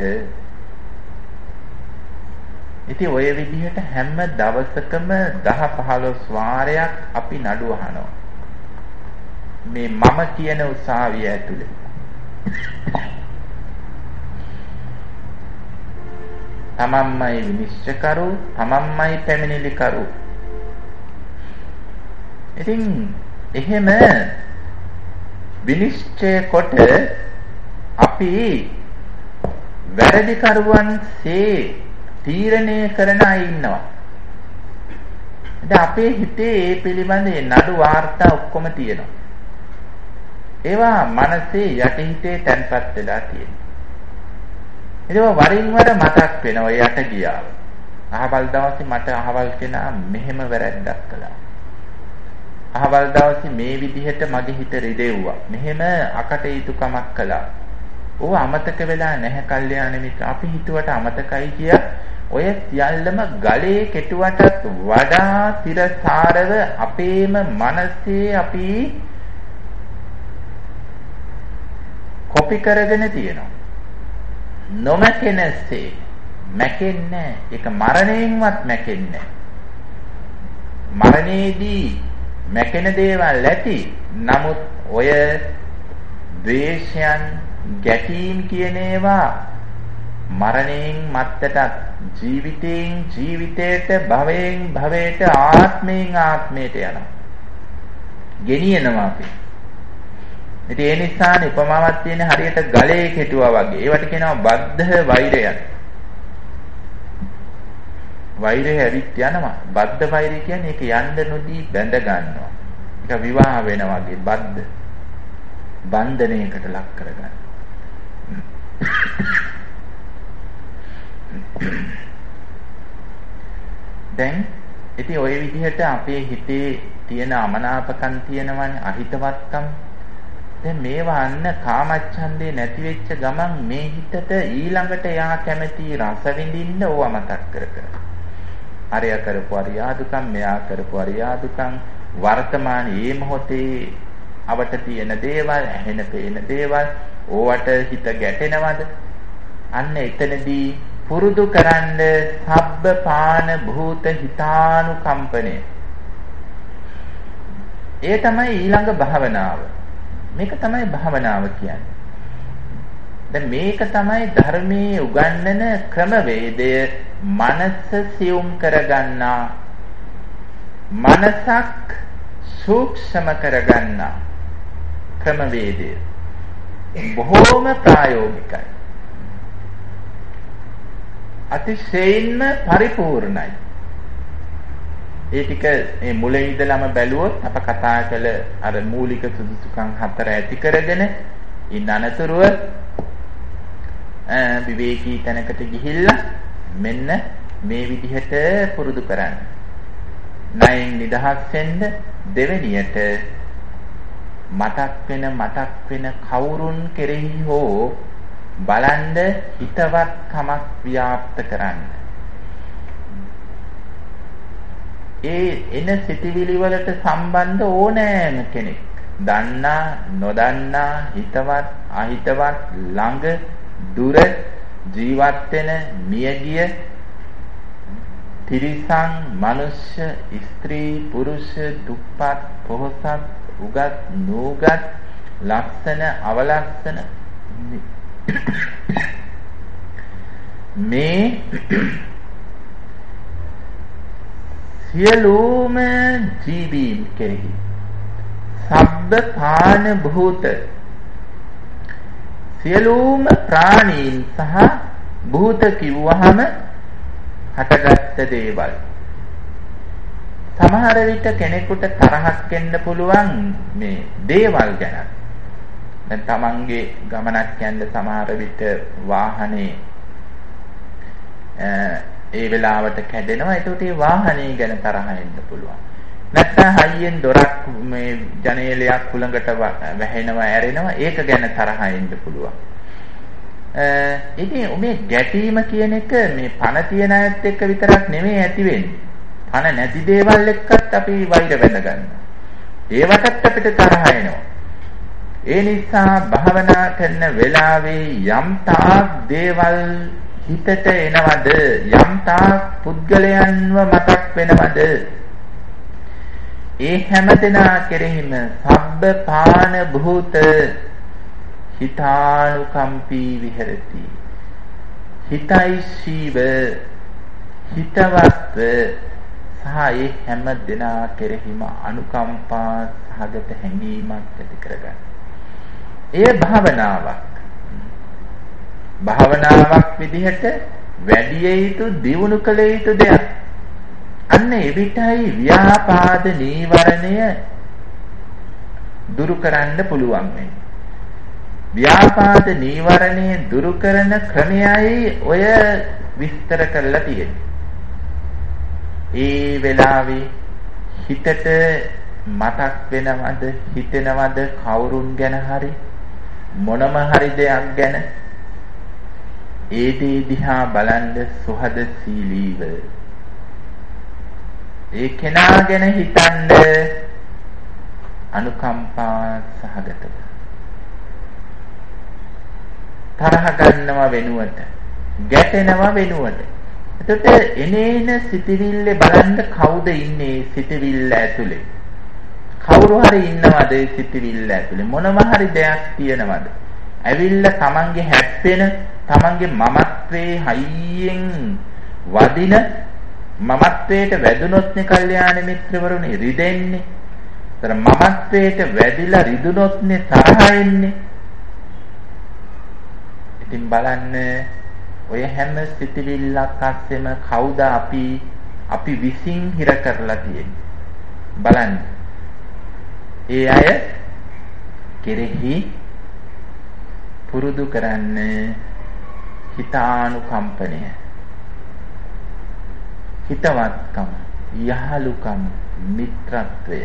ඉතින් ඔය විදිහට හැම දවසකම 10-15 වාරයක් අපි නඩු අහනවා. මේ මම කියන උසාවිය ඇතුලේ. තමන්මයි විනිශ්චය කරු, තමන්මයි පැමිණිලි කරු. ඉතින් එහෙම විනිශ්චය කොට අපි වැරදි කරුවන්සේ තීරණය කරන අය ඉන්නවා. දැන් අපේ හිතේ ඒ පිළිබඳ නඩු වාර්තා ඔක්කොම තියෙනවා. ඒවා මනසේ යටිහිතේ තැන්පත් වෙලා තියෙනවා. ඒක වරින් වර මතක් වෙනවා යට ගියාව. අහවල් දවසේ මට අහවල් කෙනා මෙහෙම වැරද්දක් කළා. අහවල් දවසේ මේ විදිහට මගේ හිත රිදෙව්වා. මෙහෙම අකටයුතුකමක් කළා. ඕව අමතක වෙලා නැහැ කල්යාණ මිත්‍ර. අපි හිතුවට අමතකයි කිය ඔය සියල්ලම ගලේ කෙටුවටත් වඩා තිරසාරව අපේම මනසේ අපි කොපි කරගෙන තියෙනවා. නොමැකෙනසේ මැකෙන්නේ ඒක මරණයෙන්වත් මැකෙන්නේ මරණයේදී මැකෙන දේවල් ඇති. නමුත් ඔය ද්වේෂයන් ගැටීම් කියන ඒවා මරණයෙන් මත්තටත් ජීවිතයෙන් ජීවිතයට භවයෙන් භවයට ආත්මයෙන් ආත්මයට යනවා. ගෙනියනවා අපි. ඉතින් ඒ නිසානේ උපමාවක් තියෙන හරියට ගලේ කෙටුවා වගේ. ඒවට කියනවා බද්ධ වෛරයන්. වෛරය ඇවිත් යනවා. බද්ධ වෛරය කියන්නේ ඒක යන්න නොදී බැඳ ගන්නවා. ඒක විවාහ වෙනවා වගේ බද්ධ බන්ධනයකට ලක් කරගන්න. දැන් ඉතින් ওই විදිහට අපේ හිතේ තියෙන අමනාපකම් තියෙනවනේ අහිතවත්කම්. දැන් මේවා අන්න කාමච්ඡන්දේ නැති වෙච්ච ගමන් මේ හිතට ඊළඟට යා කැමති රස විඳින්න ඕවා මතක් කර කර. අරයා කරපු අරියාදුකම්, මෙයා කරපු අරියාදුකම්, වර්තමානයේ මේ මොහොතේ අපට තියෙන දේවල්, ඇහෙන පේන දේවල්, ඕවට හිත ගැටෙනවද? අන්න එතනදී පුරුදු කරන්න සබ්බ පාන භූත හිතානුකම්පණය. ඒ තමයි ඊළඟ භාවනාව. මේක තමයි භාවනාව කියන්නේ. දැන් මේක තමයි ධර්මයේ උගන්වන ක්‍රමවේදය. මනස සියුම් කරගන්නා, මනසක් සූක්ෂම කරගන්නා ක්‍රමවේදය. බොහෝම ප්‍රායෝගිකයි. අතිශයින්ම පරිපූර්ණයි. ඒ ටික මේ මුලින් ඉඳලම බැලුවොත් අප කතා කළ අර මූලික සුදුසුකම් 4 ඇති කරගෙන ඉන්න අනතුරුව විවේකී තැනකට ගිහිල්ලා මෙන්න මේ විදිහට පුරුදු කරන්න. ණයෙන් නිදහස් වෙන්න දෙවෙනියට මතක් වෙන කවුරුන් කෙරෙහි හෝ බලන්න හිතවත් කමක් ව්‍යාප්ත කරන්න. ඒ එන සිතිවිලි වලට සම්බන්ධ ඕනෑම කෙනෙක් දන්නා නොදන්නා හිතවත් අහිතවත් ළඟ දුර ජීවත් වෙන මියගිය තිරිසන් මනුෂ්‍ය ස්ත්‍රී පුරුෂ දුප්පත් පොහොසත් උගත් නූගත් ලක්ෂණ අවලක්ෂණ මේ සියලුම ජීවීන් කෙරෙහි සබ්බ පාන භූත සියලුම ප්‍රාණීන් සහ භූත කිව්වහම හටගත්ත දේවල්. සමහර විට කෙනෙකුට තරහක් එන්න පුළුවන් මේ දේවල් ගැන. දැන් තමන්ගේ ගමනක් යන්න සමහර විට වාහනේ ඒ වෙලාවට කැඩෙනවා. ඒකට ඒ වාහනේ ගැන තරහ එන්න පුළුවන්. නැත්නම් හයියෙන් දොරක් මේ ජනේලයක් කුලඟට වැහෙනවා ඇරෙනවා. ඒක ගැන තරහ එන්න පුළුවන්. ඉතින් මේ ගැටීම කියන එක මේ පණ තියන අයත් එක්ක විතරක් නෙමෙයි ඇති වෙන්නේ. පණ නැති දේවල් එක්කත් අපි වෛර බැඳ ගන්නවා. ඒවටත් අපිට තරහ එනවා. ඒ නිසා භාවනා කරන වෙලාවේ යම් තාක් දේවල් හිතට එනවද, යම් තාක් පුද්ගලයන්ව මතක් වෙනවද, ඒ හැමදෙනා කෙරෙහිම සබ්බ පාන භූත හිතානුකම්පී විහෙරති. හිතයිශීව හිතවත්ව සහ ඒ හැම දෙනා කෙරෙහිම අනුකම්පා සහගත හැඟීමක් ඇති කරගන්න. එය භාවනාවක් විදිහට වැඩි යුතු දියුණු කළ යුතු දෙයක්. අන්න එවිටයි ව්‍යාපාද නීවරණය දුරු කරන්න පුළුවන් වෙන්නේ. ව්‍යාපාද නීවරණය දුරු කරන ක්‍රමයයි ඔය විස්තර කරලා තියෙන්නේ. ඒ වෙලාවේ හිතට මතක් වෙනවද හිතෙනවද කවුරුන් ගැන හරි මොනම හරි දෙයක් ගැන ඒ දේ දිහා බලන්න සුහදශීලීව ඒ කෙනා ගැන හිතන්න අනුකම්පා සහගතව තරහ ගන්නව වෙනුවට ගැටෙනව වෙනුවට එතකොට එනේන සිතවිල්ල බලන්න කවුද ඉන්නේ සිතවිල්ල ඇතුලේ කවුරු හරි ඉන්නවද ඒ සිතවිල්ල ඇතුලේ මොනම හරි දෙයක් තියෙනවද ඇවිල්ලා තමන්ගේ හැප්පෙන තමන්ගේ මමත්වයේ හයියෙන් වදින මමත්වයට වැදුනොත් නේ කල්යාණ මිත්‍රවරුනි රිදෙන්නේ. ඒතර මමත්වයට වැදිලා රිදුනොත් නේ තරහ එන්නේ. ඉතින් බලන්න ඔය හැම සිතිවිල්ලක් අස්සෙම කවුද අපි විසින් හිර කරලා තියෙන්නේ. බලන්න. ඒ අය කෙරෙහි පුරුදු කරන්න හිතානුකම්පනය හිතවත්කම යහලුකම මිත්‍රත්වය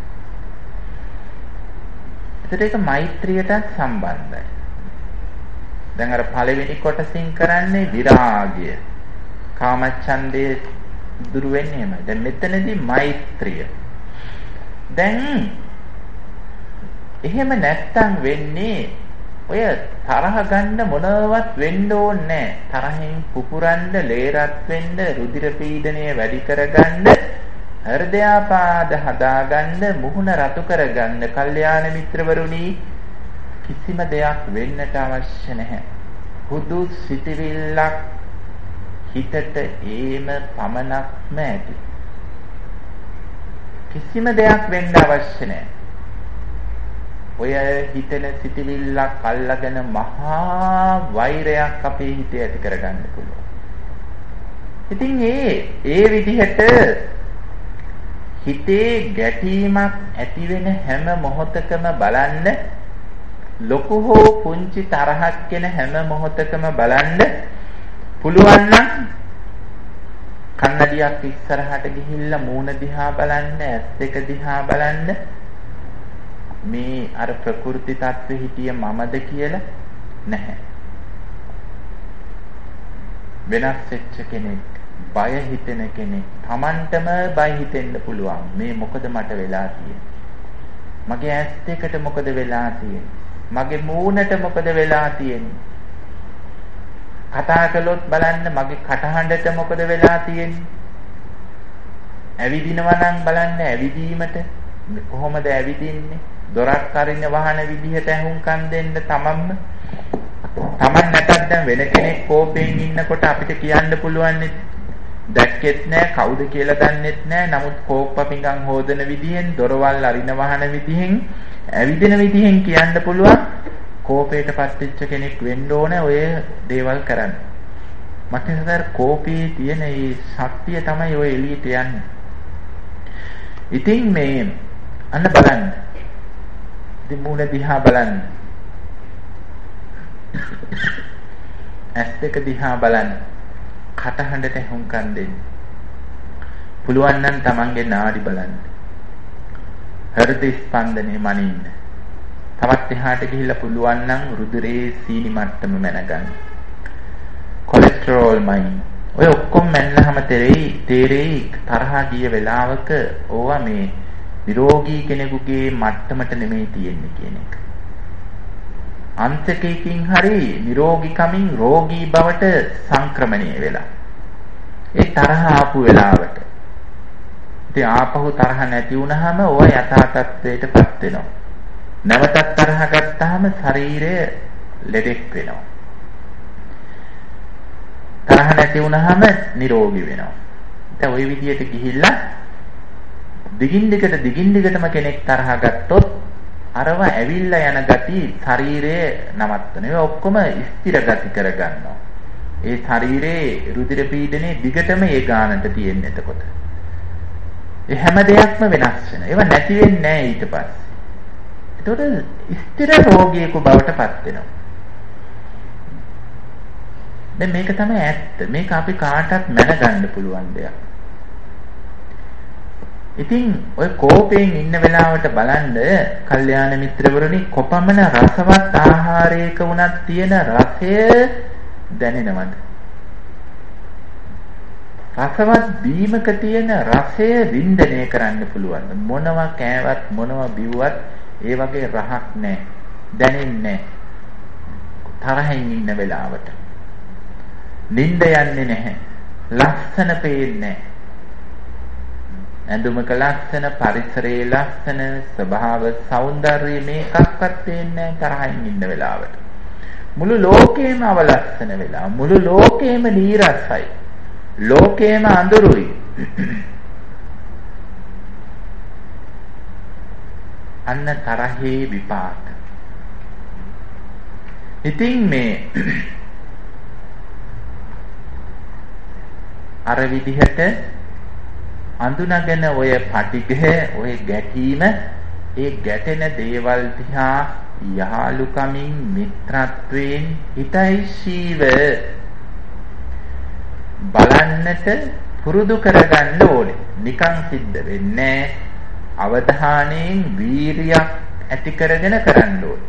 ඒක මෛත්‍රියට සම්බන්ධයි. දැන් අර පළවෙනි කොටසින් කරන්නේ විරාගය කාමච්ඡන්දේ දුරු වෙන්නේ එහෙමයි. දැන් මෙතනදී මෛත්‍රිය. දැන් එහෙම නැත්තම් වෙන්නේ ඔය තරහ ගන්න මොනවත් වෙන්න ඕනේ නැහැ. තරහෙන් පුපුරන්න, ලේරත් වෙන්න, රුධිර පීඩනය වැඩි කරගන්න, හෘදයාපාද හදාගන්න, මුහුණ රතු කරගන්න, කල්යාණ මිත්‍රවරුනි කිසිම දෙයක් වෙන්නට අවශ්‍ය නැහැ. හුදු සිටිවිල්ලක් හිතට ඒම පමණක්ම ඇති. කිසිම දෙයක් වෙන්න අවශ්‍ය නැහැ. ඔය හිතන සිටිවිල්ලක් අල්ලගෙන මහා වෛරයක් අපේ හිතේ ඇති කරගන්න පුළුවන්. ඉතින් ඒ විදිහට හිතේ ගැටීමක් ඇති වෙන හැම මොහොතකම බලන්න ලොකු හෝ පුංචි තරහක් වෙන හැම මොහොතකම බලන්න පුළුවන් නම් කන්නඩියක් ඉස්සරහට ගිහිල්ලා මූණ දිහා බලන්න, ඇස් දෙක දිහා බලන්න. මේ අර ප්‍රകൃති tattve හිටිය මමද කියලා නැහැ. වෙනස් වෙච්ච කෙනෙක්, බය හිතෙන කෙනෙක්, Tamanටම බය හිතෙන්න පුළුවන්. මේ මොකද මට වෙලා තියෙන්නේ? මගේ ඇස් දෙකට මොකද වෙලා තියෙන්නේ? මගේ මූණට මොකද වෙලා තියෙන්නේ? කතා කළොත් බලන්න මගේ කටහඬට මොකද වෙලා තියෙන්නේ? ඇවිදිනවා නම් බලන්න ඇවිදීමට කොහොමද ඇවිදින්නේ? දොරක් අරින්න වහන විදිහට ඇහුම්කන් දෙන්න තමන්ම. තමන් නැතත් දැන් වෙන කෙනෙක් කෝපයෙන් ඉන්නකොට අපිට කියන්න පුළුවන් නේ. දැක්කෙත් නෑ, කවුද කියලා දන්නෙත් නෑ. නමුත් කෝප්ප පිඟන් හොදන විදිහෙන්, දොරවල් අරින වහන විදිහෙන්, ඇවිදින විදිහෙන් කියන්න පුළුවන්. කෝපයටපත් වෙච්ච කෙනෙක් වෙන්න ඕන ඔය දේවල් කරන්න. මට හිතෙනවා කෝපයේ තියෙන මේ ශක්තිය තමයි ඔය එළියට යන්නේ. ඉතින් මේ අන්න බලන්න. ඉතින් මූණ දිහා බලන්න. ඇස් දෙක දිහා බලන්න. කටහඬට හුම්කන් දෙන්න. පුළුවන් නම් තමන්ගේ නාඩි බලන්න. හෘද ස්පන්දනය මනින්න. තවත් එහාට ගිහිල්ලා පුළුවන් නම් රුධිරයේ සීනි මට්ටම මැනගන්න. කොලෙස්ටරෝල් මයින්. ඔය ඔක්කොම මැන්නහම තේරෙයි තරහා ගිය වෙලාවක ඕවා මේ නිරෝගී කෙනෙකුගේ මට්ටමට නෙමෙයි තියෙන්නේ කියන එක. අන්තකයකින් හරි නිරෝගීකමින් රෝගී බවට සංක්‍රමණය වෙලා. ඒ තරහ ආපු වෙලාවට. ඉතින් ආපහු තරහ නැති වුනහම ඕවා යථා තත්ත්වයටපත් වෙනවා. නැවතත් තරහ ගත්තාම ශරීරය ලෙඩෙක් වෙනවා. තරහ නැති වුනහම නිරෝගී වෙනවා. දැන් ওই විදියට ගිහිල්ලා දිගින් දිගටම කෙනෙක් තරහ ගත්තොත් අරව ඇවිල්ලා යන ගති ශරීරයේ නවත්තන. ඒවා ඔක්කොම ස්ථිර ගති කරගන්නවා. ඒ ශරීරයේ රුධිර පීඩනේ දිගටම ඒ ගානට තියෙන්නේ එතකොට. ඒ හැම දෙයක්ම වෙනස් වෙනවා. ඒවා නැති වෙන්නේ නැහැ ඊට පස්සේ. ඒතකොට ස්ථිර රෝගියෙකු බවට පත් වෙනවා. දැන් මේක තමයි ඇත්ත. මේක අපි කාටවත් මැනගන්න පුළුවන් දෙයක්. ඉතින් ඔය කෝපයෙන් ඉන්න වෙලාවට බලන්න කල්යාණ මිත්‍රවරුනි කොපමණ රසවත් ආහාරයක වුණත් තියෙන රසය දැනෙනවද? රසවත් බීමක තියෙන රසය වින්දනය කරන්න පුළුවන්. මොනවා කෑවත් මොනවා බිව්වත් ඒ වගේ රහක් නැහැ. දැනෙන්නේ නැහැ. තරහින් ඉන්න වෙලාවට. නිින්ද යන්නේ නැහැ. ලස්සන පේන්නේ නැහැ. ඇඳුමක ලස්සන, පරිසරයේ ලස්සන, ස්වභාව සෞන්දර්යය මේකක්වත් පේන්නේ නැහැ තරහින් ඉන්න වෙලාවට. මුළු ලෝකේම අවලස්සන වෙලා, මුළු ලෝකේම නීරසයි. ලෝකේම අඳුරුයි. අන්න තරහේ විපාක. ඉතින් මේ අර විදිහට අඳුනගෙන ඔය පටිඝය, ඔය ගැටීම, ඒ ගැටෙන දේවල් දිහා යහලුකමින්, මිත්‍රත්වයෙන්, හිතයිශීව බලන්නට පුරුදු කරගන්න ඕනේ. නිකන් සිද්ධ වෙන්නේ අවධානයෙන් වීරියක් ඇති කරගෙන කරන්න ඕනේ.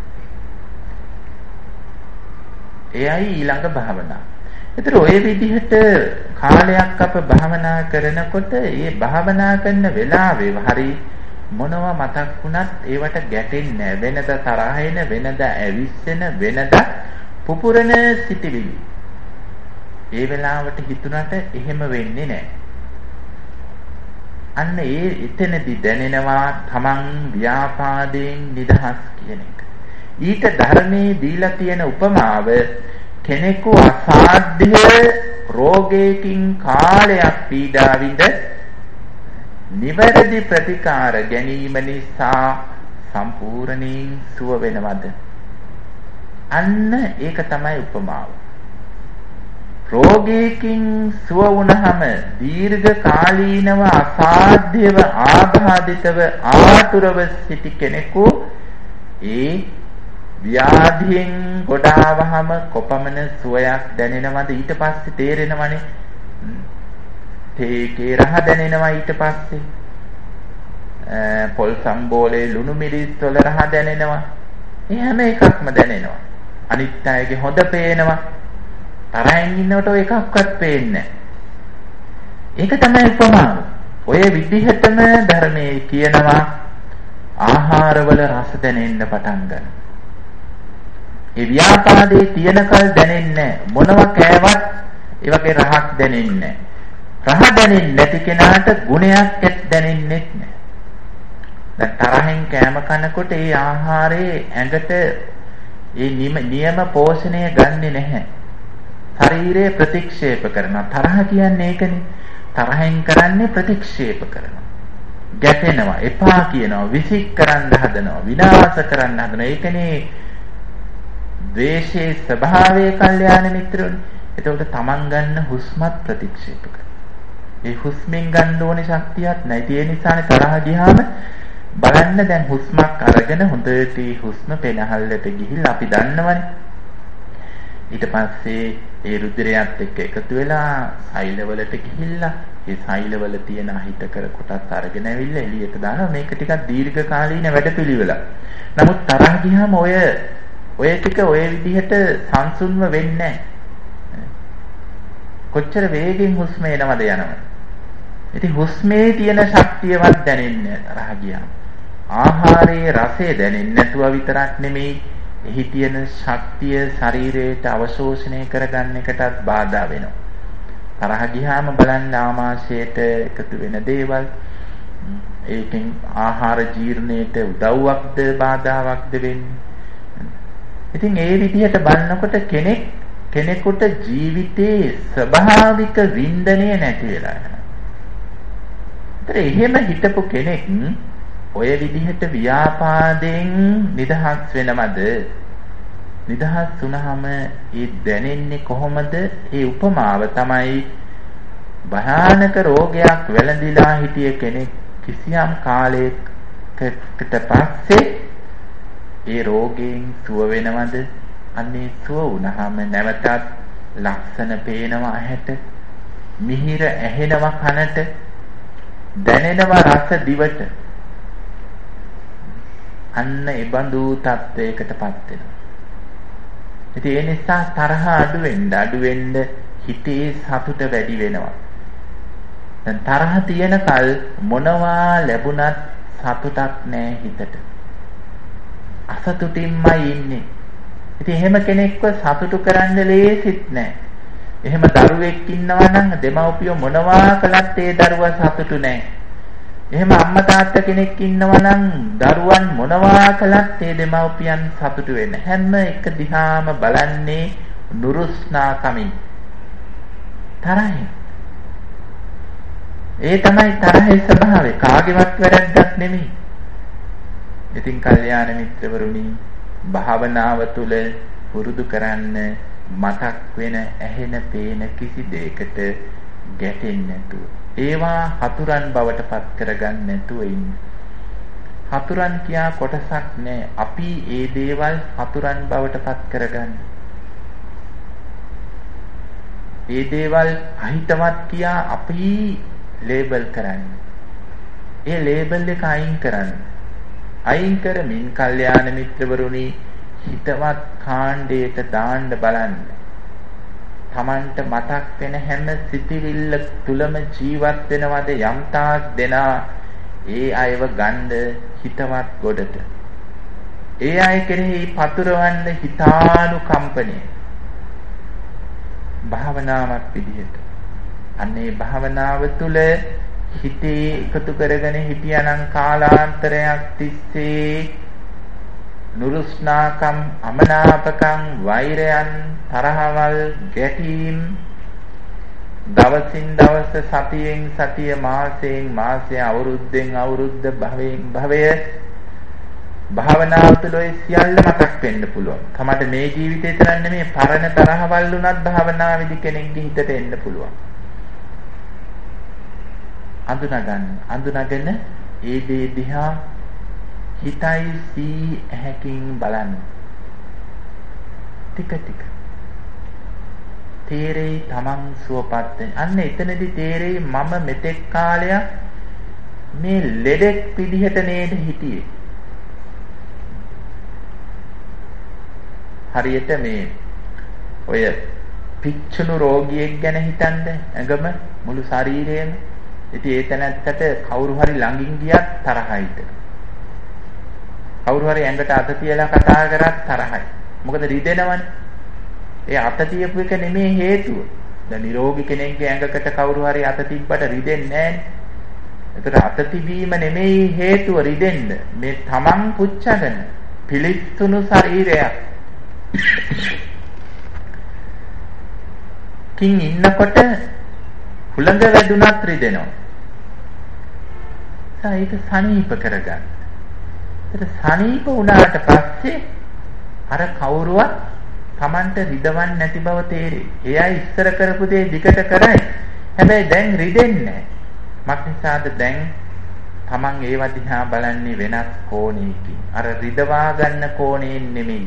එයයි ඊළඟ භාවනාව. ඒතර ඔය විදිහට කාලයක් අප භාවනා කරනකොට ඒ භාවනා කරන වෙලාවේ හරි මොනවා මතක් වුණත් ඒවට ගැටෙන්නේ නැහැ. වෙනද තරහ එන, වෙනද ඇවිස්සෙන, වෙනද පුපුරන සිටිවිලි. ඒ වෙලාවට හිතුණට එහෙම වෙන්නේ නැහැ. අන්න ඒ එතනදී දැනෙනවා තමන් ව්‍යාපාදයෙන් නිදහස් කියන එක. ඊට ධර්මයේ දීලා තියෙන උපමාව කෙනෙකු අසාධ්‍ය රෝගයකින් කාලයක් පීඩා විඳ නිවැරදි ප්‍රතිකාර ගැනීම නිසා සම්පූර්ණයෙන් සුව වෙනවද? අන්න ඒක තමයි උපමාව. රෝගයකින් සුව වුණාම දීර්ඝ කාලීනව අසාධ්‍යව ආබාධිතව ආතුරව සිටි කෙනෙකු ඒ ව්‍යාධියෙන් ගොඩාවහම කොපමණ සුවයක් දැනෙනවද? ඊට පස්සේ තේරෙනවනේ. තේකේ රහ දැනෙනවා. ඊට පස්සේ පොල් සම්බෝලේ ලුණු මිරිස් වල රහ දැනෙනවා. මේ හැම එකක්ම දැනෙනවා. අනිත් අයගේ හොඳ පේනවා. තරහින් ඉන්නකොට ඔය එකක්වත් පේන්නේ නැහැ. ඒක තමයි උපමාව. ඔය විදිහටම ධර්මයේ කියනවා ආහාරවල රස දැනෙන්න පටන් ගන්න. ඒ ව්‍යාපාදේ තියනකල් දැනෙන්නේ මොනවා කෑවත් ඒ වගේ රහක් දැනෙන්නේ රහ දැනෙන්නේ නැති කෙනාට ගුණයක් දැනෙන්නේ නැහැ. දැන් තරහින් කෑම කනකොට ඒ ආහාරයේ ඇඟට ඒ නියම පෝෂණය ගන්නෙ නැහැ. ශරීරය ප්‍රතික්ෂේප කරනවා. තරහ කියන්නේ ඒකනේ. තරහෙන් කරන්නේ ප්‍රතික්ෂේප කරනවා. ගැටෙනවා, එපා කියනවා, විසික් කරන්න හදනවා, විනාශ කරන්න හදනවා. ඒකනේ ද්වේෂයේ ස්වභාවය කල්යාණ මිත්‍රයෝනි. එතකොට තමන් ගන්න හුස්මත් ප්‍රතික්ෂේප කරනවා. ඒ හුස්මෙන් ගන්න ඕනේ ශක්තියක් නැති. ඒ නිසානේ තරහ ගියාම බලන්න දැන් හුස්මක් අරගෙන හොඳට හුස්ම පෙනහල්ලට ගිහිල්ලා අපි දන්නවනේ. ඊට පස්සේ ඒ රුධිරයත් එක්ක එකතු වෙලා සෛලවලට ගිහිල්ලා ඒ සෛලවල තියෙන අහිතකර කොටස් අරගෙන ඇවිල්ලා එළියට දානවා. මේක ටිකක් දීර්ඝ කාලීන වැඩපිළිවෙලක්. නමුත් තරහ ගියාම ඔය ටික ඔය විදිහට සංසුන්ව වෙන්නේ නැහැ. කොච්චර වේගෙන් හුස්ම එනවද යනවද? ඉතින් හුස්මේ තියෙන ශක්තියවත් දැනෙන්නේ නැහැ තරහ ගියාම. ආහාරයේ රසය දැනෙන්නේ නැතුව විතරක් නෙමෙයි එහි තියෙන ශක්තිය ශරීරයට අවශෝෂණය කරගන්න එකටත් බාධා වෙනවා. තරහ ගියාම බලන්න ආමාශයට එකතු වෙන දේවල් ඒකෙන් ආහාර ජීර්ණයට උදව්වක්ද බාධාවක්ද වෙන්නේ. ඉතින් ඒ විදිහට බලනකොට කෙනෙක් කෙනෙකුට ජීවිතේ ස්වභාවික වින්දනය නැති වෙලා යනවා. ඒතර එහෙම හිටපු කෙනෙක් ඔය විදිහට ව්‍යාපාදයෙන් නිදහස් වෙනවද? නිදහස් වුණාම ඒ දැනෙන්නේ කොහොමද? ඒ උපමාව තමයි භයානක රෝගයක් වැළඳිලා හිටිය කෙනෙක් කිසියම් කාලයකට පස්සේ ඒ රෝගයෙන් සුව වෙනවද? අන්නේ සුව වුණාම නැවතත් ලක්ෂණ පේනවා ඇහැට, මිහිර ඇහෙනවා කනට, දැනෙනවා රස දිවට. අන්න ඒ බඳු තත්වයකටපත් වෙනවා. ඉතින් ඒ නිසා තරහ අඩු වෙන්න හිතේ සතුට වැඩි වෙනවා. දැන් තරහ තියෙන කල් මොනවා ලැබුණත් සතුටක් නැහැ හිතට. අසතුටින්මයි ඉන්නේ. ඉතින් එහෙම කෙනෙක්ව සතුටු කරන්න ලේසිත් නැහැ. එහෙම දරුවෙක් ඉන්නවා නම් දෙමව්පියෝ මොනවා කළත් ඒ දරුවා සතුටු නැහැ. එහෙම අම්මා තාත්තා කෙනෙක් ඉන්නවා නම් දරුවන් මොනවා කළත් ඒ දෙමව්පියන් සතුටු වෙන්න. හැම එක දිහාම බලන්නේ නුරුස්නාකමින්. තරහින්. ඒ තමයි තරහේ ස්වභාවය. කාගේවත් වැරද්දක් නෙමෙයි. ඉතින් කල්යාණ මිත්‍රවරුනි, භාවනාව තුළ පුරුදු කරන්න මතක් වෙන ඇහෙන පේන කිසි දෙයකට ගැටෙන්නේ නැතුව, ඒවා හතුරන් බවට පත් කරගන්න නැතුව ඉන්න. හතුරන් කියා කොටසක් නැහැ. අපි ඒ දේවල් හතුරන් බවට පත් කරගන්න. ඒ දේවල් අහිතවත් කියා අපි ලේබල් කරන්න. ඒ ලේබල් එක අයින් කරන්න. අයින් කරමින් කල්යාණ මිත්‍රවරුනි, හිතවත් කාණ්ඩයට දාන්න බලන්න. Tamanට මතක් වෙන හැම සිතිවිල්ල තුලම ජීවත් වෙනවද යම් තාක් දෙනා ඒ අයව ගන්න හිතවත් ගොඩට. ඒ අය කෙරෙහි පතුරවන්න හිතානුකම්පණය. භාවනාවක් විදිහට. අන්නේ භාවනාව තුල හිතේ එකතු කරගෙන හිටියානම් කාලාන්තරයක් තිස්සේ නුරුස්නාකම්, අමනාපකම්, වෛරයන්, තරහවල්, ගැටීම් දවසින් දවස, සතියෙන් සතිය, මාසයෙන් මාසය, අවුරුද්දෙන් අවුරුද්ද, භවයෙන් භවය භාවනාව තුළ සියල්ල මතක් වෙන්න පුළුවන්. තමයි මේ ජීවිතේ තරම් නෙමෙයි, පරණ තරහවල් උනත් භාවනාවේදී කෙනෙක්ගේ හිතට එන්න පුළුවන්. අඳුනගෙන ඒ දේ දිහා හිතයි සී ඇහැකින් බලන්න. ටික ටික තේරෙයි තමන් සුවපත් වෙන. අන්න එතනදී තේරෙයි මම මෙතෙක් කාලයක් මේ ලෙඩෙක් විදිහට නේද හිටියේ. හරියට මේ ඔය පිච්චුණු රෝගියෙක් ගැන හිතන්න, ඇඟම මුළු ශරීරයම. ඉතින් ඒ තැනත්තට කවුරු හරි ළඟින් ගියත් තරහයිද? කවුරු හරි ඇඟට අත තියලා කතා කරත් තරහයි. මොකද රිදෙනවනේ. ඒ අත තියපු එක නෙමෙයි හේතුව. දැන් නිරෝගී කෙනෙක්ගේ ඇඟකට කවුරු හරි අත තිබ්බට රිදෙන්නේ නැහැ. ඒතර අත තිබීම නෙමෙයි හේතුව රිදෙන්න. මේ තමන් පුච්චගෙන පිලිස්සුණු ශරීරයක් කින් ඉන්නකොට හුළඟ වැදුනත් රිදෙනවා. ඒක සනීප කරගන්න. ඒක සනීප වුණාට පස්සේ අර කවුරුවත් Tamanට රිදවන්නේ නැති බව තේරෙයි. එයා ඉස්සර කරපු දේ දිගට කරයි. හැබැයි දැන් රිදෙන්නේ නැහැ. මක්නිසාද දැන් Taman ඒව දිහා බලන්නේ වෙනස් කෝණයකින්. අර රිදවා ගන්න කෝණයෙන් නෙමෙයි.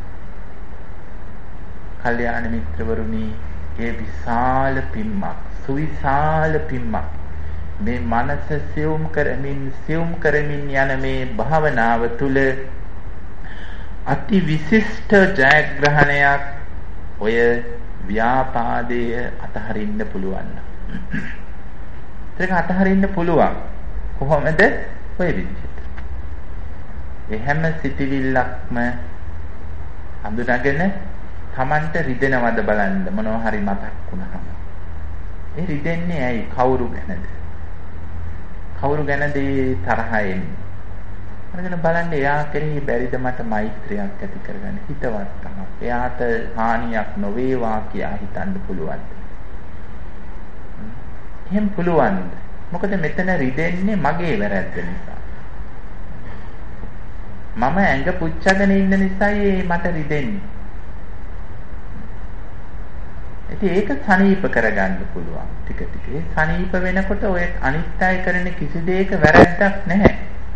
කල්යාණ මිත්‍රවරුනි, ඒ විශාල පිම්මක්, සුවිශාල පිම්මක්. මේ මනස සියුම් කරමින් යන මේ භාවනාව තුල අති විශිෂ්ට ජයග්‍රහණයක් ඔය ව්‍යාපාදය අතහරින්න පුළුවන්. ඒක අතහරින්න පුළුවන්. කොහොමද? ඔය විදිහට. ඒ හැම සිතිවිල්ලක්ම අඳුනගෙන Tamanට රිදෙනවද බලන්න. මොනවා හරි මතක් වුණාම. ඒ රිදෙන්නේ ඇයි? කවුරු ගැනද? කවුරු ගැනද තරහ එන්නේ? අරගෙන බලන්න එයා කෙරෙහි බැරිද මට මෛත්‍රියක් ඇති කරගන්න හිතවත්කමක්. එයාට හානියක් නොවේවා කියලා හිතන්න පුළුවන්. එහෙම පුළුවන්. මොකද මෙතන රිදෙන්නේ මගේ වැරැද්ද නිසා. මම ඇඟ පුච්චගෙන ඉන්න නිසායි මට රිදෙන්නේ. ඉතින් ඒක සනීප කරගන්න පුළුවන් ටික ටික. ඒ සනීප වෙනකොට ඔය අනිත් අය කරන කිසි දෙයක වැරැද්දක් නැහැ.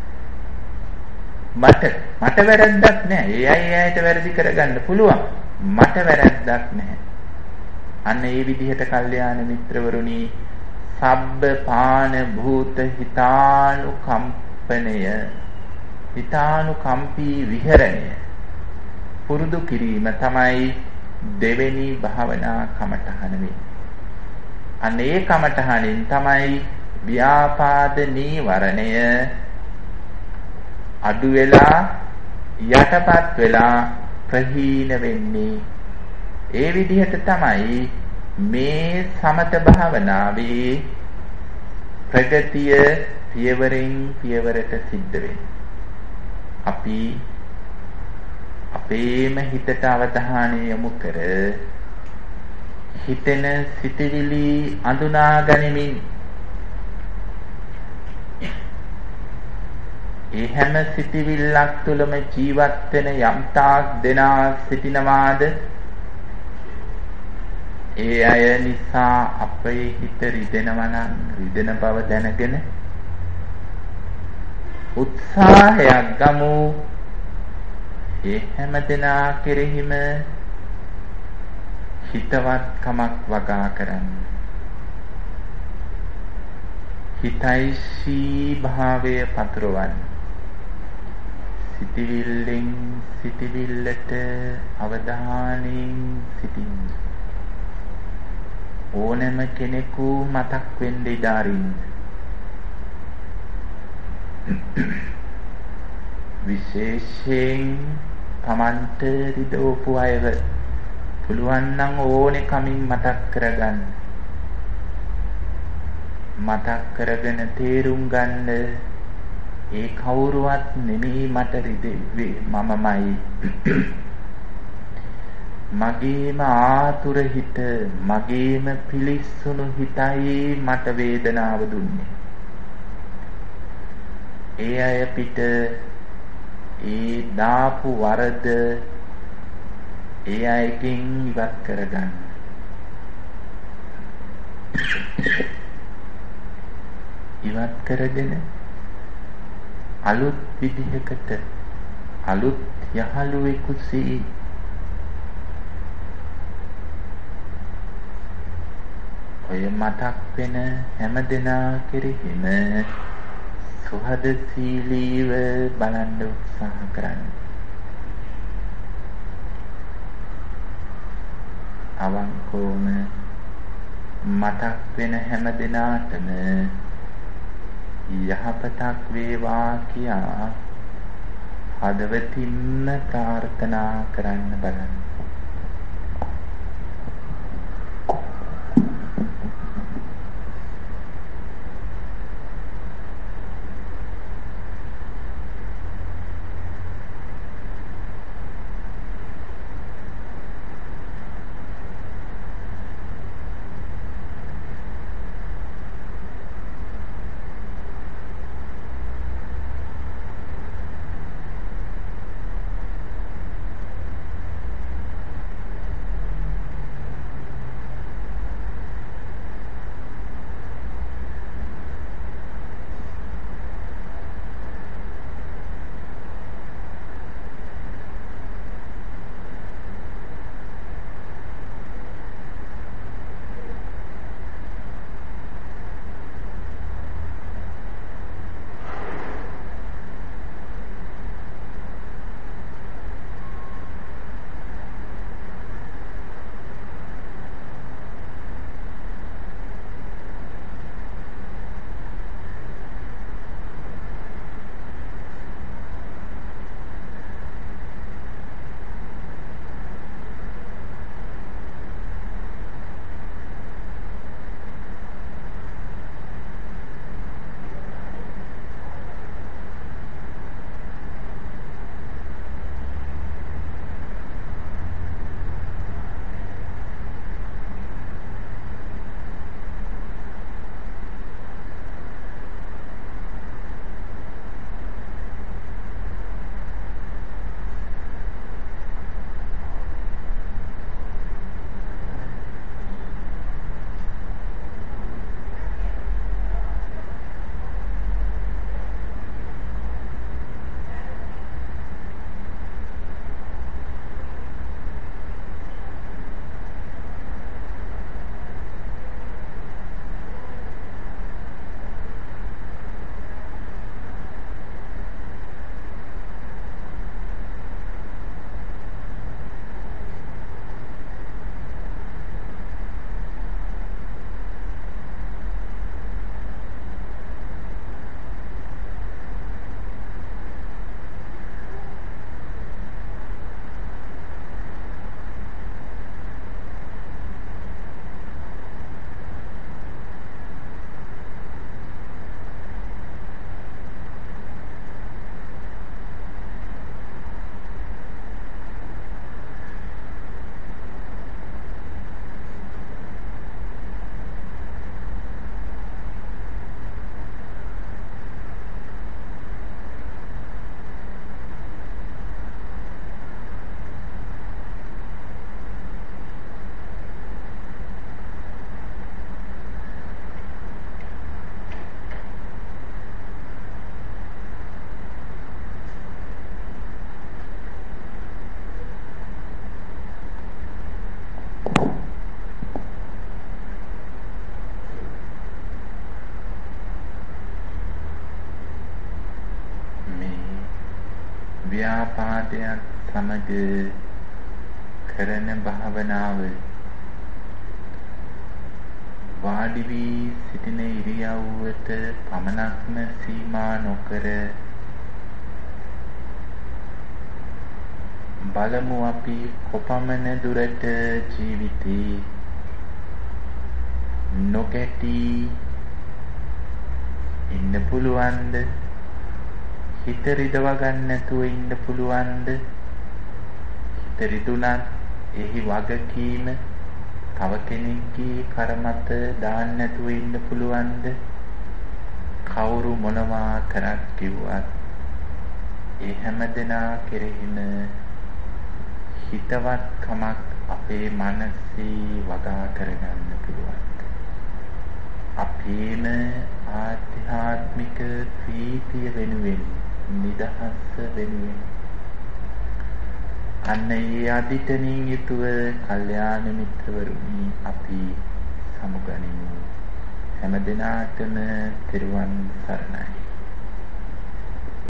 මට වැරැද්දක් නැහැ. ඒ අය ඇයට වැරදි කරගන්න පුළුවන්. මට වැරැද්දක් නැහැ. අන්න ඒ විදිහට කල්යාණ මිත්‍රවරුනි සබ්බ පාන භූත හිතානුකම්පනය හිතානුකම්පී විහරණය පුරුදු කිරීම තමයි දෙවෙනි භාවනා කමඨහන වෙන්නේ. අන්න ඒ කමඨහනින් තමයි ව්‍යාපාද නීවරණය අඩු වෙලා යටපත් වෙලා ප්‍රහීන වෙන්නේ. ඒ විදිහට තමයි මේ සමත භාවනාවේ ප්‍රගතිය පියවරෙන් පියවරට සිද්ධ වෙන්නේ. අපි අපේම හිතට අවධානය යොමු කර හිතෙන සිතිවිලි අඳුනා ගනිමින් ඒ හැම සිතිවිල්ලක් තුළම ජීවත් වෙන යම්තාක් දෙනා සිටිනවාද ඒ අය නිසා අපේ හිත රිදෙනවා නම් රිදෙන බව දැනගෙන උත්සාහයක් ගමු. ඒ හැම දෙනා කෙරෙහිම හිතවත්කමක් වගා කරන්න. හිතයිසී භාවය පතුරවන්න. සිතිවිල්ලෙන් සිතිවිල්ලට අවධානයෙන් සිටින්න. ඕනෑම කෙනෙකු මතක් වෙන්න ඉඩ අරින්න. විශේෂයෙන් තමන්ට රිදවපු අයව පුළුවන් නම් ඕනේ කමින් මතක් කරගන්න. මතක් කරගෙන තේරුම් ගන්න ඒ කවුරුවත් නෙමෙයි මට රිදෙන්නේ මමමයි. මගේම ආතුර හිත මගේම පිලිස්සුණු හිතයි මට වේදනාව දුන්නේ. ඒ අය පිට ඒ දාපු වරද ඒ අයකින් ඉවත් කරගන්න. ඉවත් කරගෙන අලුත් විදිහකට අලුත් යහළුවෙකුසේ ඔය මතක් වෙන හැම දෙනා කෙරෙහිම සුහදශීලීව බලන්න උත්සාහ කරන්න. අවංකවම මතක් වෙන හැම දෙනාටම යහපතක් වේවා කියා හදවතින්ම ප්‍රාර්ථනා කරන්න බලන්න. ව්‍යාපාදයක් සමග කරන භාවනාව වාඩි වී සිටින ඉරියව්වට පමණක්ම සීමා නොකර බලමු අපි කොපමණ දුරට ජීවිතේ නොකැටී ඉන්න පුළුවන්ද? හිත රිදව ගන්න නැතුව ඉන්න පුළුවන්ද? හිත රිදුනත් එහි වගකීම තව කෙනෙක්ගේ කරමත දාන්න නැතුව ඉන්න පුළුවන්ද? කවුරු මොනවා කරත් කිව්වත් ඒ හැමදෙනා කෙරෙහිම හිතවත්කමක් අපේ මනසේ වගා කරගන්න පුළුවන්. අපේම ආධ්‍යාත්මික ප්‍රීතිය වෙනුවෙන්, නිදහස වෙනුවෙන් අන්න ඒ අදිටනින් යුතුව කල්යාණ මිත්‍රවරුනි අපි සමුගනිමු. හැමදෙනාටම තෙරුවන් සරණයි.